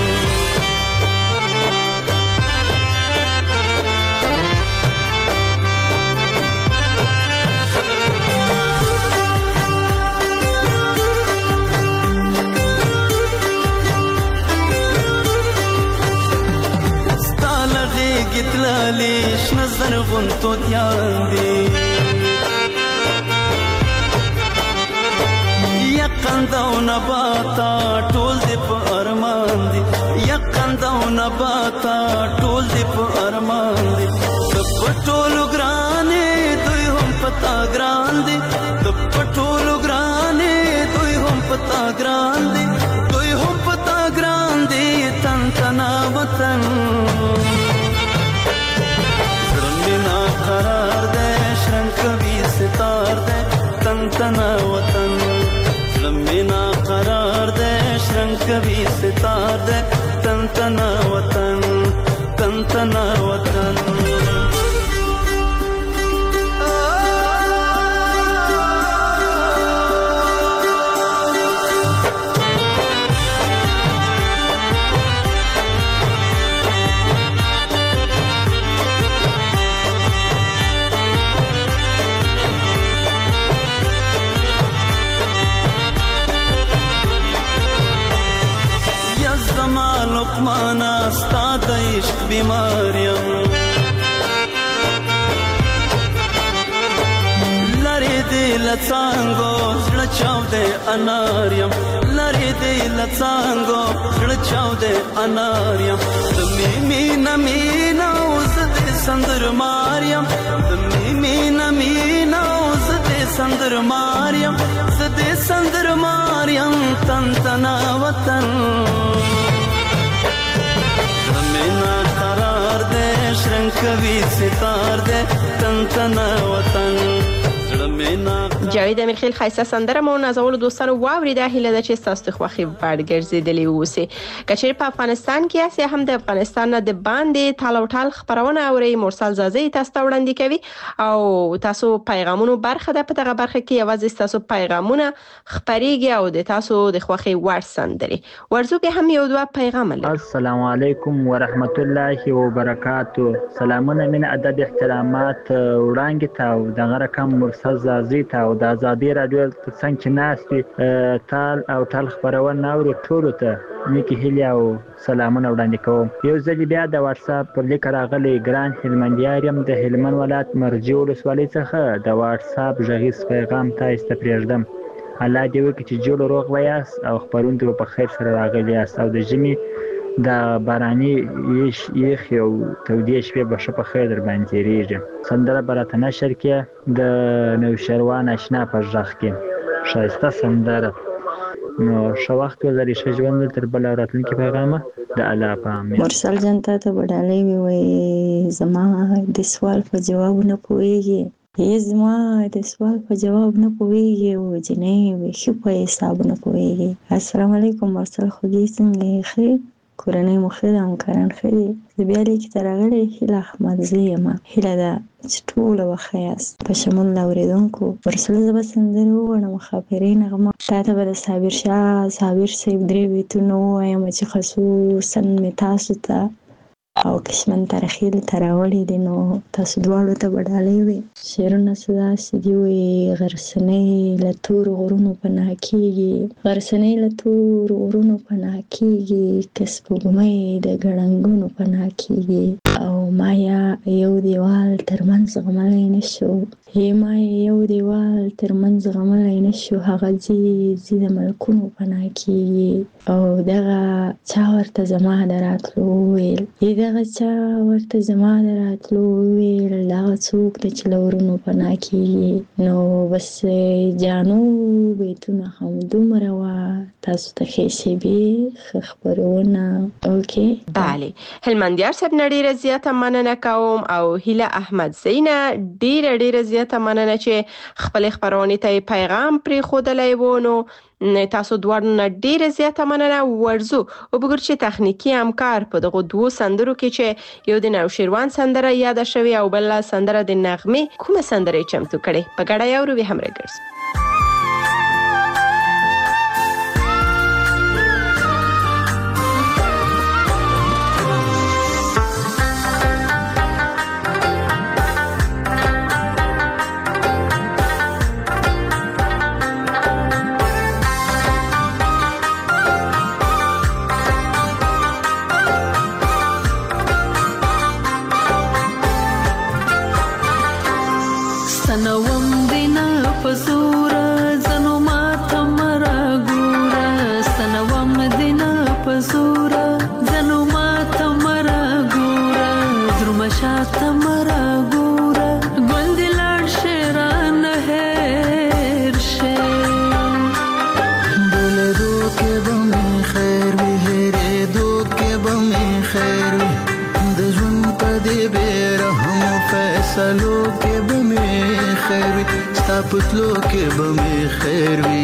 گتلالیش نظر غنتو دیان دی یقن دو نباتا ټول دی په ارمان دی یقن دو نباتا ټول دی په ارمان دی د پټولو ګرانې دوی هم پتا ګران دی د پټولو ګرانې دوی هم پتا ګران دی دوی هم پتا ګران دی تن تنا وطن قرار دے شرنگ کبھی ستار دے تن تن وطن زمینا قرار دے شرنگ کبھی ستار دے تن تن وطن تن تن وطن لقمانا ستا د عشق بیماریم لری دی لڅانګو زړه چاو دی اناریم لری دی لڅانګو زړه چاو دی اناریم د میمی نمینا اوس دې سندر ماریم د میمی نمینا اوس دې سندر ماریم زدې سندر ماریم تن تنا وطن زمینا قرار دے شرنگ کبھی ستار دے تن تن وطن جاوید امیرخیل خیسته سندره مو نازولو دوستانو واوریده هیله ده چې تاسو ته خوښي وړ ګرځیدلی اوسئ کچیر په افغانستان کې اسیا هم د افغانستان نه د باندې تالو ټال خبرونه اوري مرسل زازي تاسو ته وړاندې کوي او تاسو پیغامونو برخه ده په دغه برخه کې یوازې تاسو پیغامونه خبريږي او د تاسو د خوښي وړ سندري ورزو کې هم یو دوه پیغام لري السلام علیکم ورحمت الله وبرکاتو سلامونه من ادب احترامات وړاندې تاو دغه رقم مرسل زازي تاو د ازادي رادیو څنګه ناشتي تال او تل خبرونه اورو ټولو ته نیکی هیله او سلامونه وړاندې کوم یو ځل بیا د واتس اپ پر لیک راغلی ګران هلمندیاریم د هلمند ولایت مرجع ولسوالۍ څخه د واتس اپ غږیز پیغام تاسو ته پرېږدم الله دې وکړي چې جوړ روغ ویاست او خبرونه په خیر سره راغلي یاست او د ژمي د باراني یش یخ یو تودې شپې به شه په خیر در باندې تیریږي سندره براته نشر کې د نوشروان آشنا په ځخ کې شایسته سندره نو شو وخت ولري شجوند تر بل راتلونکي پیغامه د الله پام مرسل جنتا ته وډالې وي زما د سوال په جواب نه پويږي یې زما د سوال په جواب نه پوهېږي او جنۍ بیخي په حساب نه پوهېږي. السلام علیکم مرسل خوږې څنګه یې؟ ښه کورنۍ مو ښه ده؟ همکاران ښه دي؟ زه بیا لیکې ته راغلی هیله احمدزی یم. هیله ده چې ټوله به ښه یاست. په شمول د اورېدونکو مرسل زه به سندرې وغواړم. ښاپیرۍ نغمه تا ته به د صابر شاه صابر صاحب درې بیتونه ووایم چې خصوصا مې تاسو ته او کشمن ترخیل ته راوړي دي، نو تاسو دواړو ته به ډالۍ وي. شعرونه څه داسې دي وایي: غرڅنۍ له تورو غرونو پناه کېږي، غرڅنۍ له تورو غرونو پناه کېږي، که سپوږمۍ د ګړنګونو پناه کېږي، او ما یا یو دیوال ترمنځ زغملی نه شو، هی ما یو دیوال ترمنځ زغملی نه شو، هغه ځي ځي د ملکونو پناه کېږي، او دغه چا ورته زما د راتلو وویل، دغه چا ورته زما د راتلو وویل، دغه څوک دی چې له ورونو پناه کېږي. نو بس جانو بیتونه همدومره وه. تاسو ته ښې شیبې، ښه خپرونه. اوکې بله، هلمندیار صاحب نه ډېره زیاته مننه کوم او هیله احمدزی نه ډېره ډېره زیاته مننه چې خپلې خپرونې ته یې پیغام پرېښودلی و. نو تاسو دواړو نه ډېره زیاته مننه. ورځو وګورو چې تخنیکي همکار په دغو دوو سندرو کې چې یو د نوشیروان سندره یاده شوې او بل سندره د نغمې کومه سندره یې چمتو کړې، په ګډه یې اورو. همراه ګرځو. سنوم دینا پزورا زنو ماتا مرا گورا، سنوم دینا پزورا زنو ماتا مرا گورا، درمشاتا مرا گورا، گوندی لار شیران هیر شیر، بولے دو کے بمی خیر وی، ہیرے دو کے بمی خیر وی، دجون پا دی بیرہم فیصلو کے بمی خیر وی، ستا پتلو کې به مې خیر وي،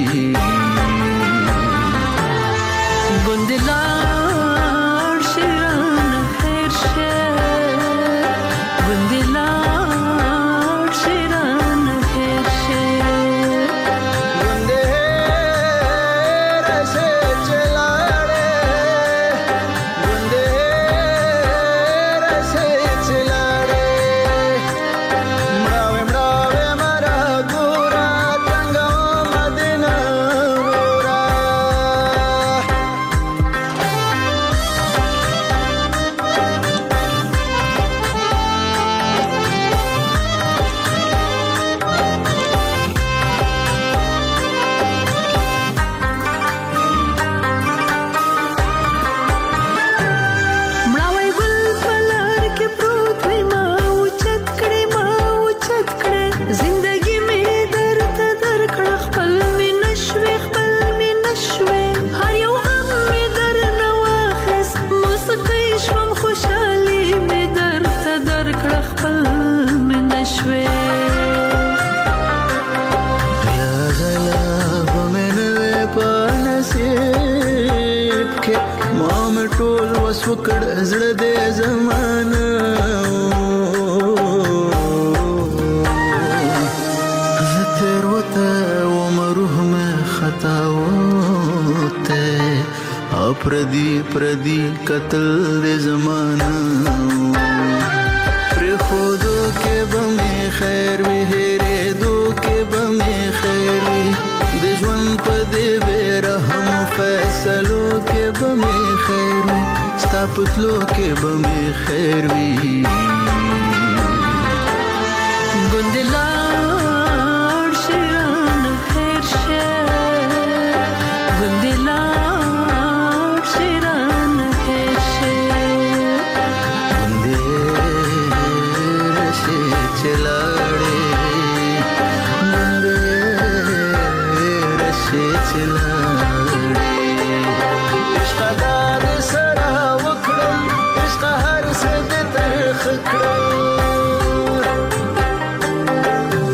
ګوندې لاړ شیران هیر شیر، ګوندې لاړ شیران هیر شیر، ګوندې هیر شې چې لاړې، ګوندې هیر شې چې لاړې، مړاوې مړاوې مرا ګورا څنګه مدینه ګورا. مړاوی ګل په لار کې پروت وي، ما اوچت کړې ما اوچت کړې، زندګي مې درته درکړه، خپل مې نشوې خپل مې نشوې، هر یو غم مې درنه واخیست، موسیقۍ شوم خوشحالي مې درته درکړه، خپل مې نشوې. غلا غلا به مې نه وې په نصیب کې، ما مې ټول وس وکړ زړه دې زمانه، زه تېروته وم روح مې خطا وته، او پردي پردي قتل دې زمانه، پرېښودو کې به مې خیر وي، هېرېدو کې به مې خیر وي، د ژوند په دې بې رحمو فیصلو کې به مې خیر وي، ستا په تلو کې به مې خیر وي، ګوندې لاړ شیران هیر شیر، ګوندې لاړ شیران هیر شیر، ګوندې هیر شې چې لاړې، ګوندې هیر شې چې لاړې، عشقه دا دې سره وکړم، عشقه هر څه دې ترخه کړم،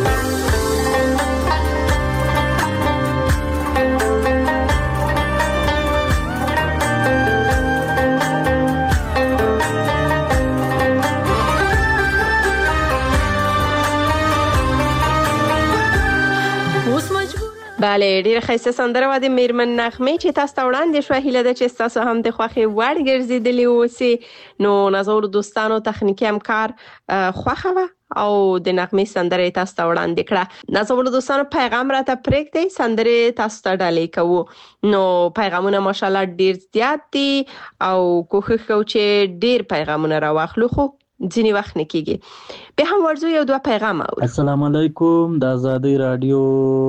ډیره ښایسته سندره وه د میرمن نغمې چې تاسو ته وړاندې شوه. هیله ده چې ستاسو هم د خوښې وړ ګرځېدلې اوسې. نو نازولو دوستانو تخنیکي همکار خوښه وه او د نغمې سندره یې تاسو ته وړاندې کړه. نازولو دوستانو پیغام راته پرېږدئ، سندرې تاسو ته ډالۍ کوو. نو پیغامونه ماشاءالله ډیر زیات دي او کوښښ کوو چې ډیر پیغامونه راواخلو، خو ځینې وخت نه کېږي. بیا هم ورځو یو دوه پیغام اورو. السلام علیکم، د آزادۍ راډیو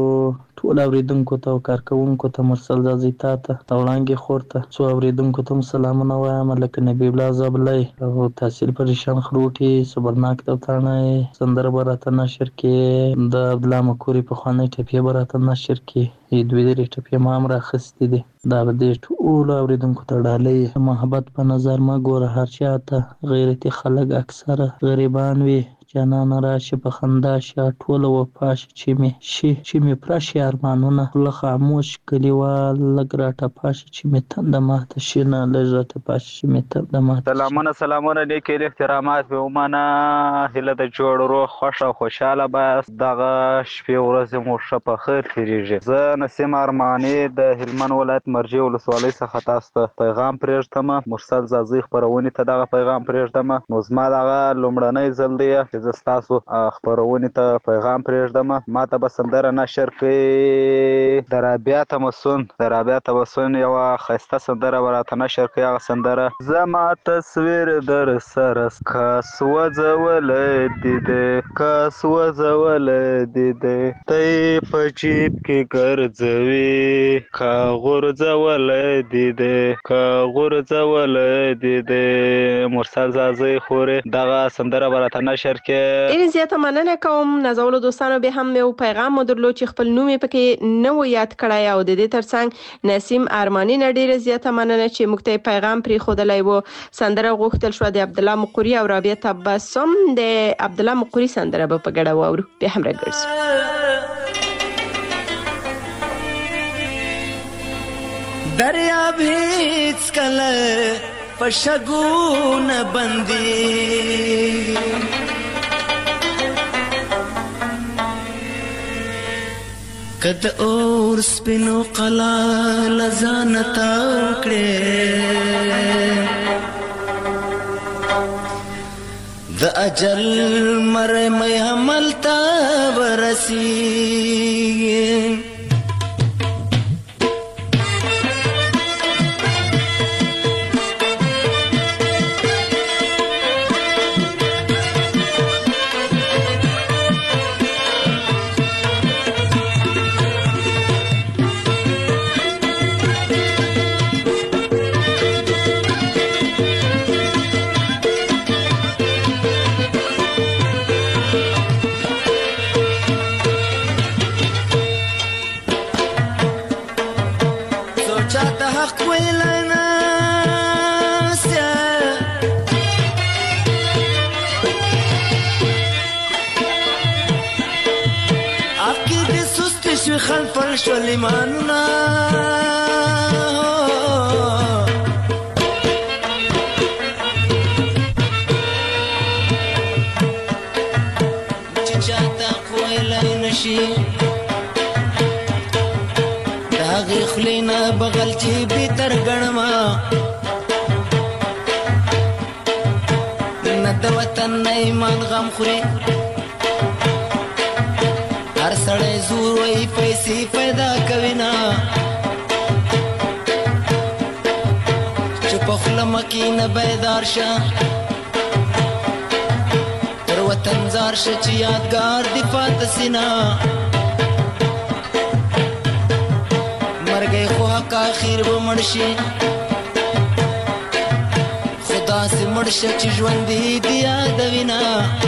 ټول اوریدونکو ته او کارکوونکو ته، مرسل زازي تا ته او وړانګې خور ته، څو اوریدونکو ته سلامونه وایم، لکه نبی الله زابلی او تحصیل پریشان خروټي صبرناک توتانه سندره به راته نشر کې، د عبدالله مکوري پخوانی ټپې به راته نشر کې، دوی درې ټپې ما هم راخیستې دي. دا به دې ټولو اوریدونکو ته ډالۍ. محبت په نظر مه ګوره هر چا ته، غیرتي خلک اکثره غریبان وي، جانانه راشي په خندا شه، ټوله وفا شي چې مې شي چې مې پوره شي ارمانونه، خوله خاموش کلیوال لږ راټپا شي چې مې تنده ماته شي، نه لږ راټپا شي چې مې تنده ماته شي. سلامونه سلامونه نیکې احترامات به ومنه. هیله د جوړ روغ خوښ او خوشحاله باست. دغه شپې ورځې مو ښه په خیر تېرېږي. زه نسیم ارماني د هلمند ولایت مرجې ولسوالۍ څخه تاسو ته پیغام پرېږدم. مرسل زازي خپرونې ته دغه پیغام پرېږدم. نو زما دغه لومړنی ځل دی چې زه ستاسو خپرونې ته پیغام پرېږدم. ما ته به سندره نشر کړئ د رابعه تمسون د رابعه تمسون یوه ښایسته سندره به راته نشر کړئ. هغه سندره زما تصویر در سره کاس وځولی دی دی کاس وځولی دی دی ته یې په جیب کې ګرځوي کا غورځولی دی دی کا غورځولی دی دی. مرسل زازي خورې دغه سندره به راته نشر کړئ. ډیره زیاته مننه کوم. نازولو دوستانو به هم یو پیغام مو درلود چې خپل نوم یې پکې نه و یاد کړی او د دې ترڅنګ نسیم ارماني نه ډیره زیاته مننه چې موږ ته پیغام پرېښودلی و. سندره غوښتل شوه د عبدالله مقوري او رابعه تبسم. د عبدالله مقوري سندره به په ګډه واورو. بیا هم راګرځو. دریاب هیڅ کله په شګو نه بندي، کد اور سپینو قلا لزان تاو کړي، د اجل مر مې حمل تا ورسی. خلفل شو لیمانونا چې چاته کویلای نشي داغي خلینا بغل چې بیتر ګڼما نه د وطن نه ایمان غم خوري هر سړی زور وی پیسې پیدا کوي نه چې په خوله مکې نه بیدار شه تر وطن زار شه چې یادګار دې پاته سي نه مرګی خو حق اخر به مړ شي خدا سي مړ شه چې ژوندي دې یادوي نه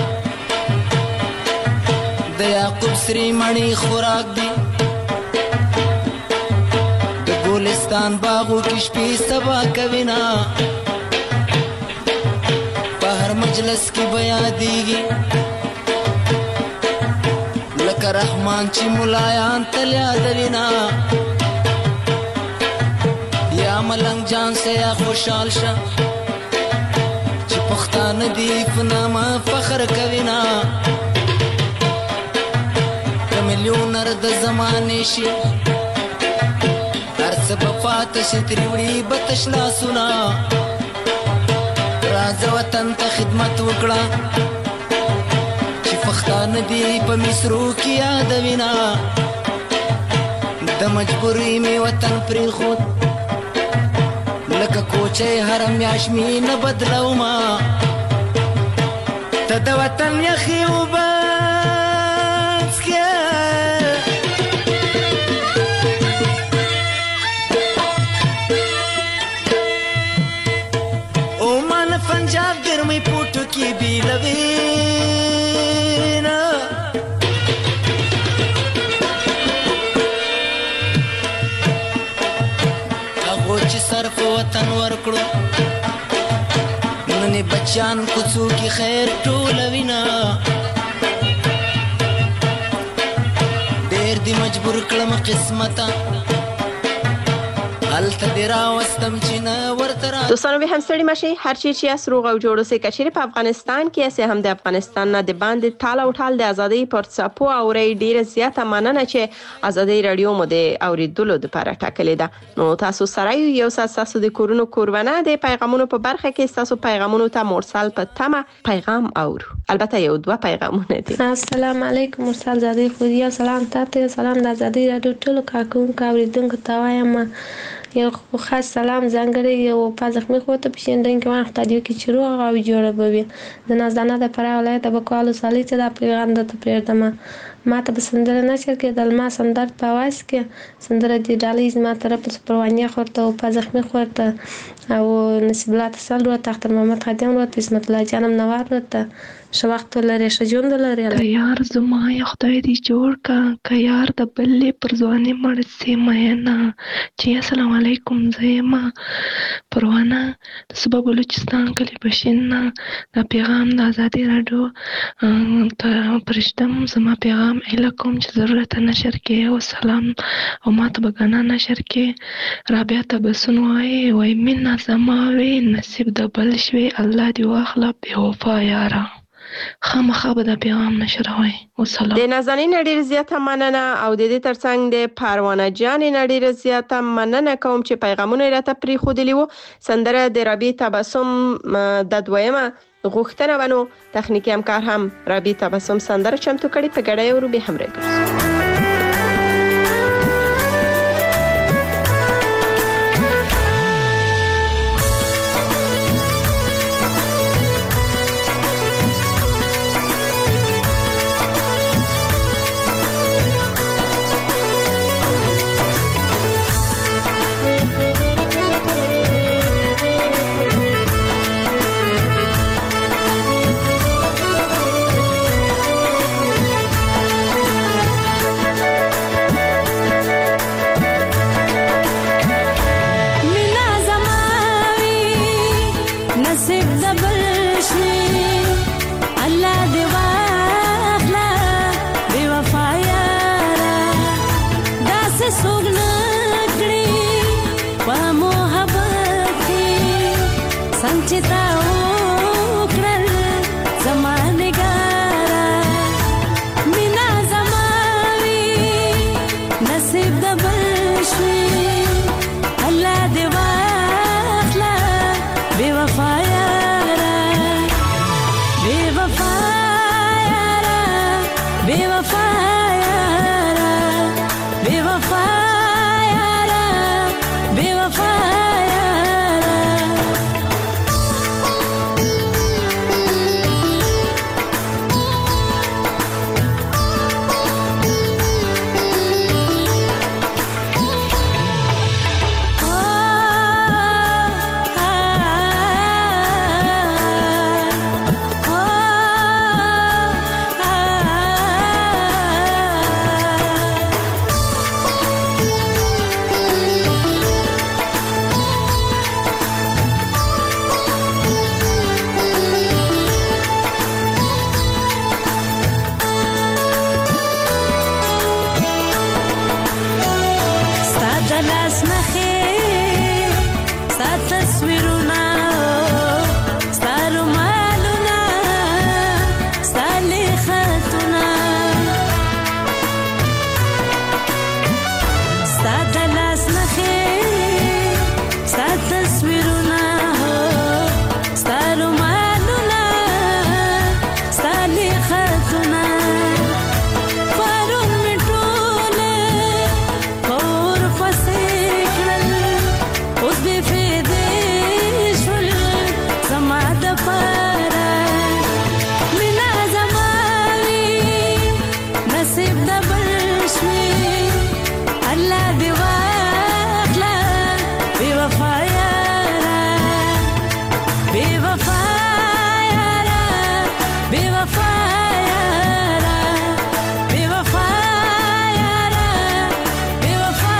د یعقوب سری مڼي خوراک دی د ګلستان باغو کې شپې سبا کوي نه په هر مجلس کې به یادېږي لکه رحمان چې ملایان تل یادوي نه یا ملنګ جان سے یا خوشحال شه چې پښتانه دي په نامه فخر کوي نه ملیونر د زمانه شي تش تریوړي بتش لاسونه راځه وطن ته خدمت وکړه چې پښتانه دې په مصرو کې یادوینه د مجبورۍ مې وطن پرېښود لکه کوچۍ هره میاشت مې نه بدلومه ته د وطن یخې اوبه څښې او ما نه پنجاب ګرمۍ پوټو کې بېلوینه هغو چې سر په وطن ورکړو نن بچیان کوڅو کې خیر ټولوینه ډېر دې مجبور کړم قسمته دوستانو به هم ستړي مشي هر چی چې اس روغ او جوړ اوسې کچېرې په افغانستان کې اسه هم د افغانستان نه د باندې تال او ټال د ازادۍ پر څپو او ری ډیره زیاته مننه چې ازادۍ رادیو مو د اوریدلو لپاره ټاکلې ده نو تاسو سره یو تاسو د کورونو قربانه د پیغامونو په برخه کې تاسو پیغامونو ته مرسل په تمه پیغام اورو البته یو دوه پیغامونه دي السلام علیکم مرسل زادی خوریا سلام تاسو سلام د ازادۍ رادیو ټول کارکونکو اوریدونکو ته وایم یو خاص سلام ځانګړی یو په ځخمي خوته پښیندن کې وخت دی چې چیرو او جوړه بوي د نازدانه د پر ولایت په کولو سالي چې د پیغام د پرېدمه ما ته بسندره نشر کې د ما سندر په واس کې سندره د ډالیز ما طرف پروانیا خورته او په ځخمي خورته او نسبلات سل ورته اختر محمد خادم ورته بسمت الله جانم نوار ورته شو وخت لري شجون لري یار زما یا خدای دې جوړ کا ک یار د بلې پر ځواني مړ سي مېنا چې السلام علیکم زما پروانه د صبح بلوچستان کلی بشینا د پیغام د ازادي رادیو ته پرشتم زما پیغام الکم چې ضرورت نشر کې او سلام او ماته بغانا نشر کې رابعه تبسن وای وای مینا زما وی نصیب د بل شوي الله دی واخلا به وفا یارا خامخا به د پیغام نشروي والسلام د نازنین ډیر زیاته مننه او د دې ترڅنګ د پروانه جان ډیر زیاته مننه کوم چې پیغامونه راته پری خودلی وو سندره د ربی تبسم د دویمه غوښتنه ونو تخنیکی همکار هم ربی تبسم سندره چمتو کړي په ګډه ورو به هم راګرځي دې واخله بې وفا یاره بې وفا یاره بې وفا یاره بې وفا یاره بې وفا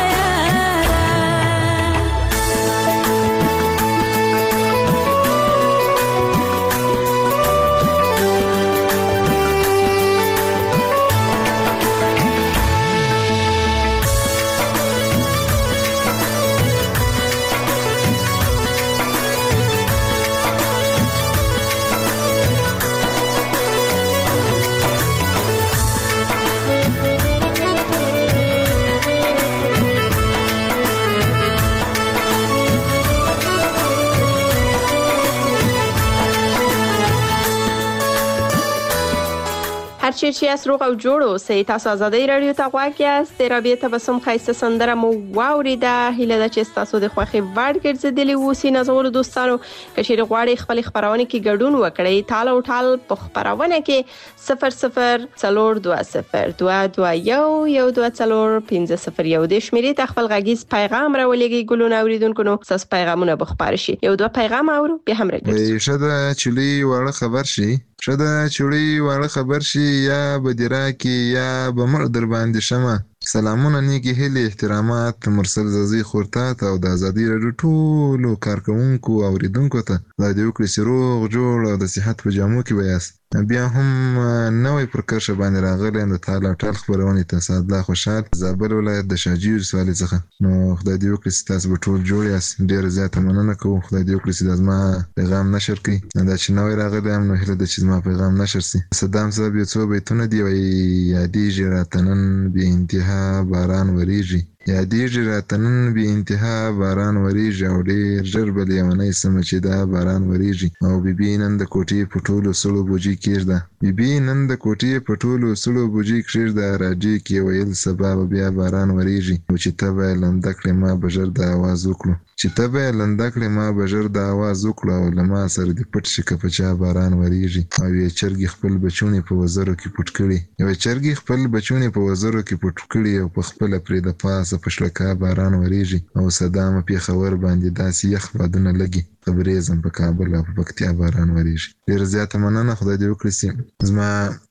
هر چیرې چې یاست روغ او جوړ اوسئ. تاسو ازادۍ راډیو ته غوږ یاست. د رابعې تبسم ښایسته سندره مو واورېده. هیله ده چې ستاسو د خوښې وړ ګرځېدلې اوسي. نازولو دوستانو که چیرې غواړئ خپلې خپرونې کې ګډون وکړئ، ټال او ټال په خپرونه کې صفر صفر څلور دوه صفر دوه دوه یو یو دوه څلور پنځه صفر یو دې شمېرې ته خپل غږیز پیغام راولېږئ. ګلونه اوریدونکو نو ستاسو پیغامونه به خپاره شي. یو دوه پیغام اورو بیا هم راګرځو. ښه ده چې لوی واړه خبر شي ښه ده چې لوی واړه خبر شي یا به دې راکړي یا به مړ در باندې شمه. سلامونه نیکې هیلې احترامات مرسل زازي خورتا ته او د ازادۍ راډیو ټولو کارکوونکو او اوریدونکو ته دا دې وکړي چې روغ جوړ او د صحت په جامو کې به یاست. بیا هم نوې پر کرښه باندې راغلی یم د ټال او ټال خپرونې ته. سعدالله خوشحال، زابل ولایت د شاجوی ولسوالۍ څخه. نو خدای دې وکړي چې تاسو به ټول جوړ یاست. ډېره زیاته مننه کوم. خدای دې وکړي چې دا زما پیغام نشر کړي. دا چې نوې راغلی یم نو هیله ده چې زما پیغام نشر شي. صدام صاحب یو څو بیتونه دي وایي یادېږي راته نن بې انتها باران وریږي یادېږي راته نن بې انتها باران وریږي او ډېر ژر به لیونی سمه چې دا باران وریږي. او بیبي نن د کوټې په ټولو سړو بوجي کېږده بیبي نن د کوټې په ټولو سړو بوجي کېږده راډیو کې ویل سبا به بیا باران وریږي. او چې ته به یې لنده کړې ما به ژر د اواز وکړو چې ته به یې لنده کړې ما به ژر د اواز وکړو او له ما سره دې پټ شي که په چا باران وریږي. او یوې چرګې خپل بچوڼې په وزرو کې پټ کړي یوې چرګې خپل بچوڼې په وزرو کې پټ کړي او په خپله پرې د پاسه په شلکا باران وریږي. او صدامه پېښور باندې داسې یخ بادونه لګي تبریزم په کابل او په پکتیا باران وریږي. ډېره زیاته مننه. خدای دې وکړي چې زما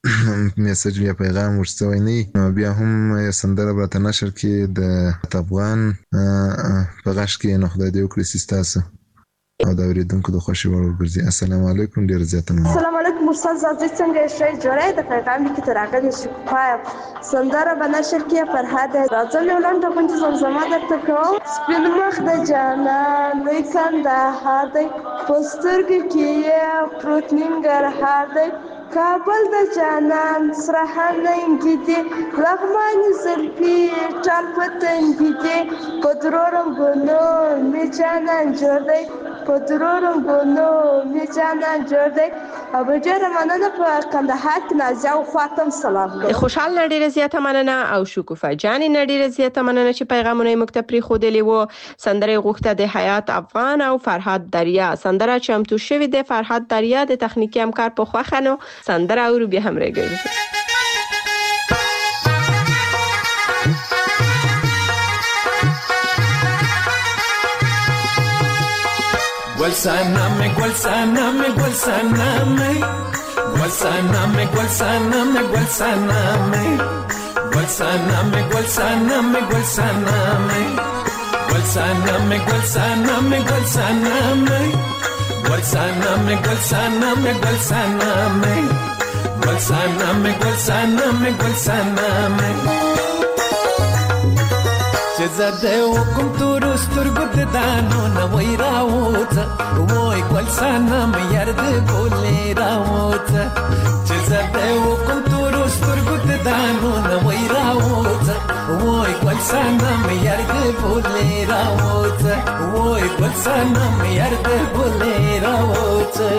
میسج یا پیغام ورسوی نه وي نو بیا هم یو سندره به راته نشر کړي د افغان په غږ کې. نو خدای دې وکړي چې ستاسو او د اوریدونکو د خوښې وړ وګرځي. السلام علیکم. ډېره زیاته مننه. السلام علیکم مرسل زازي څنګه یې؟ ښه جوړه د پیغام کې تر هغه نشي پای سندره به نشر کې فرهاد راځم یو لنډه غونډه زمزمه درته کوم. سپین مخ د جانان لوی کندهار دی په سترګو کې یې پروت ننګرهار دی کابل د جانان سره هننګې دي لغماني زلفې ټال په تنګې دي په درو رنګونو مې جانان جوړ دی په درو رنګونو مې جانان جوړ دی. او ډېره مننه. په کندهار کې نازیه او خواته سلام کوم. خوشحال نه ډېره زیاته مننه او شکوفه جانې نه ډېره زیاته مننه چې پیغامونه یې موږ ته پرېښودلي وو. سندره یې غوښته د حیات افغان او فرهاد دریا. سندره چمتو شوې ده. فرهاد دریا د تخنیکي همکار په خوښه نو سندره اورو بیا هم راګرځو. Gol saname, gol saname, gol saname, gol saname, gol saname, gol saname, gol saname, gol saname, gol saname, gol saname, gol saname, gol saname, gol saname, gol saname, gol saname, gol saname, gol saname, gol saname. چې زده وکم تور سترګو د دانو نه وای راوځه وای ګل سنم یار دې بولې راوځه چې زده وکم تور سترګو د دانو نه وای راوځه وای ګل سنم یار دې بولې راوځه وای ګل سنم یار دې بولې راوځه.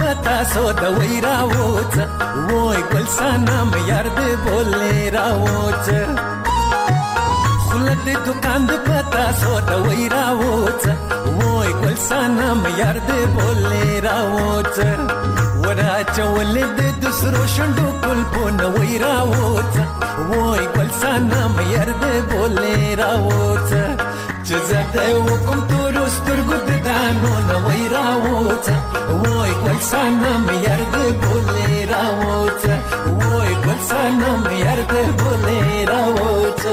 پتا سو د وای راوت وای ګل سنم یار دې بولې راوت خلک د دکان د پتا سو د وای راوت وای ګل سنم یار دې بولې راوت ورا چول د دوسرو شندو کول په وای راوت وای ګل سنم یار دې بولې راوت چې زده وکم تور سترګو د دانو نو وای راوت وای ګل سنم یار دې بولې راوت وای ګل سنم یار دې بولې راوت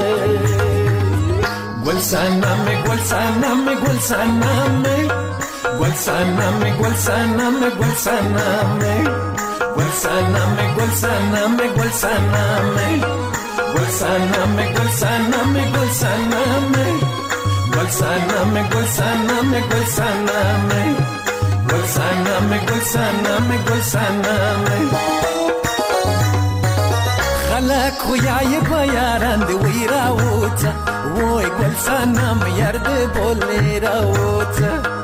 ګل سنم ګل سنم ګل سنم ګل سنم ګل سنم ګل سنم ګل سنم ګل سنم ګل سنم ګل سنم ګل سنم ګل سنم ګل سنم ګل سنم ګل سنم ګل سنم ګل سنم ګل سنم خلک خو یای په یاران دی وی راوت وای ګل سنم یار دې بولې راوت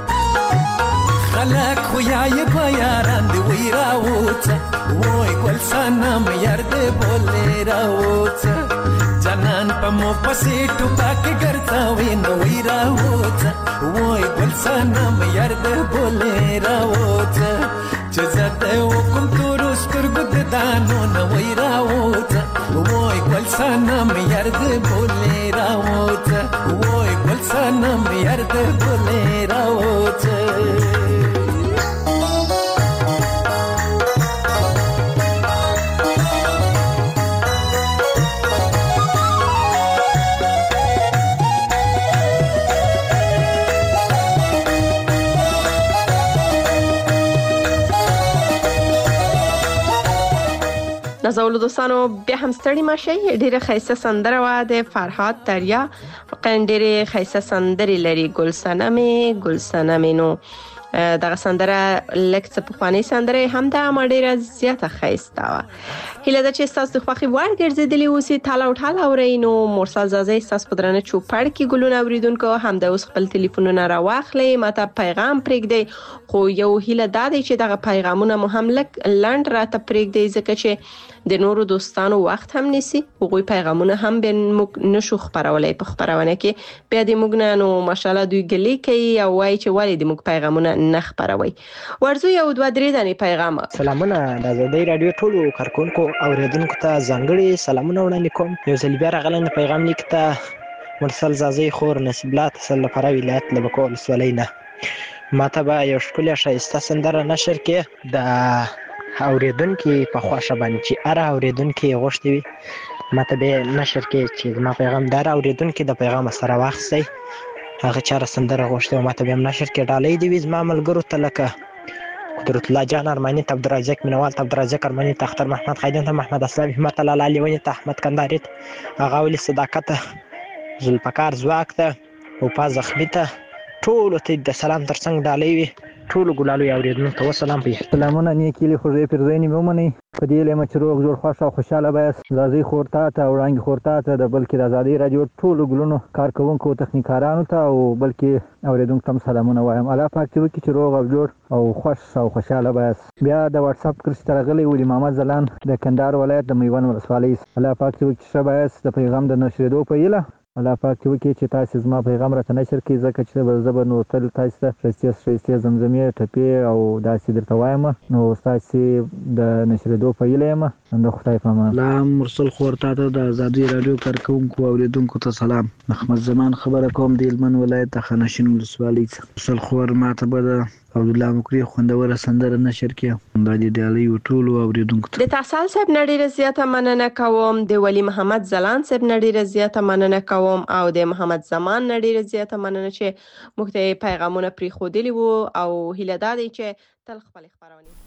خلک خو یای په یاران دی وی راوت وای ګل سنم یار دې بولې راوت جنان په مو پسې ټوپک ګرځاوي نو وی راوت وای ګل سنم یار دې بولې راوت چې زده وکم تور سترګو د دانو نو وی راوت وای ګل سنم یار دې بولې راوت وای ګل سنم یار دې بولې راوت نازولو دوستانو بیا هم ستړي ماشي ډیره خیسه سندره وا د فرهاد دریا قندره خیسه سندري لري ګل سنمې ګل سنمې نو دغه سندره لکه په خواني سندره هم د امړه زیاته خیسته وا هله د چې تاسو خوخي وړ ګرځېدلی اوسې تاله وټاله اورینو مرسل زازي تاسو پدرنه چوپړ کې ګلونه اوریدونکو هم د اوس خپل ټلیفونونه راواخلې ماته پیغام پرېږدي خو یو هله د دې چې دغه پیغامونه مو هم لک لاند راته پرېږدي ځکه چې د نورو دوستانو وخت هم نسی هغوی پیغامونه هم به موږ نشو خبرولای په خبرونه کې بیا د موږ نه نو ماشاءالله دوی ګلی کوي او وایي چې ولې د موږ پیغامونه نه خبروي ورزو یو دوه درې دانې پیغام سلامونه د آزادۍ رادیو ټولو کارکونکو اوریدونکو ته ځانګړي سلامونه وړاندې کوم یو ځل بیا راغلم پیغام لیک ته مرسل زازي خور نصیب الله تسل فرا ولایت لبکو ولسوالۍ نه ماته به یو ښکلی ښایسته سندره نشر کې د اوریدونکو په خواشه باندې چې اره اوریدونکو غوښتي وي ماته به نشر کې چې ما پیغام دار اوریدونکو د پیغام سره واخسي هغه چاره سندره غوښتي ماته به نشر کې ډالۍ دی زما ملګرو ته لکه قدرت الله جان ارمانی ته عبدالرزاق منوال ته عبدالرزاق ارمانی ته اختر محمد خیدن ته محمد اسلام همت الله علي ونی ته احمد کنداری ته هغه ولي صداقت ذوالفقار زواک ته او پاز زخمی ته ټول ته د سلام ترڅنګ ډالۍ وي ټول ګلالو اوریدونکو ته سلام په سلامونه نیکی له خوږې پرځینې مومني په دې لمه چې روغ جوړ خوښ او خوشاله بایس زازي خورتا ته وړاندې خورتا ته د بلکې د آزادۍ رادیو ټول ګلونو کارکونکو تخنیکارانو ته او بلکې اوریدونکو ته سلامونه وایم الله پاک دې وکړي چې روغ او جوړ او خوښ او خوشاله بایس بیا د واتس اپ کرښ ترغلي ولي محمد زلان د کندهار ولایت د میوند ولسوالۍ الله پاک دې وکړي چې بایس د پیغام د نشریدو په یله الله پاک دې وکړي چې تاسو زما پیغام راته نشر کړئ ځکه چې زه به نو تل تاسو ته ښایستې ښایستې زمزمې ټپې او داسې درته وایم نو تاسو د نشریدو په هیله یم د خدای په امان. سلام مرسل خور ته د آزادۍ رادیو کارکونکو اوریدونکو ته سلام. محمد زمان خبره کوم د هلمند ولایت د خانشین ولسوالۍ مرسل خور ماته به د عبدالله مکری خوندوره سندره نشر کړه دا د ډالۍ ټولو اوریدونکو ته. د تحصیل صاحب نړۍ زیاته مننه کوم، د ولی محمد زلان صاحب نړۍ زیاته مننه کوم او د محمد زمان نړۍ زیاته مننه چې موږ ته پیغامونه پرې خودلی وو او هیله ده چې تل خپل خبرونه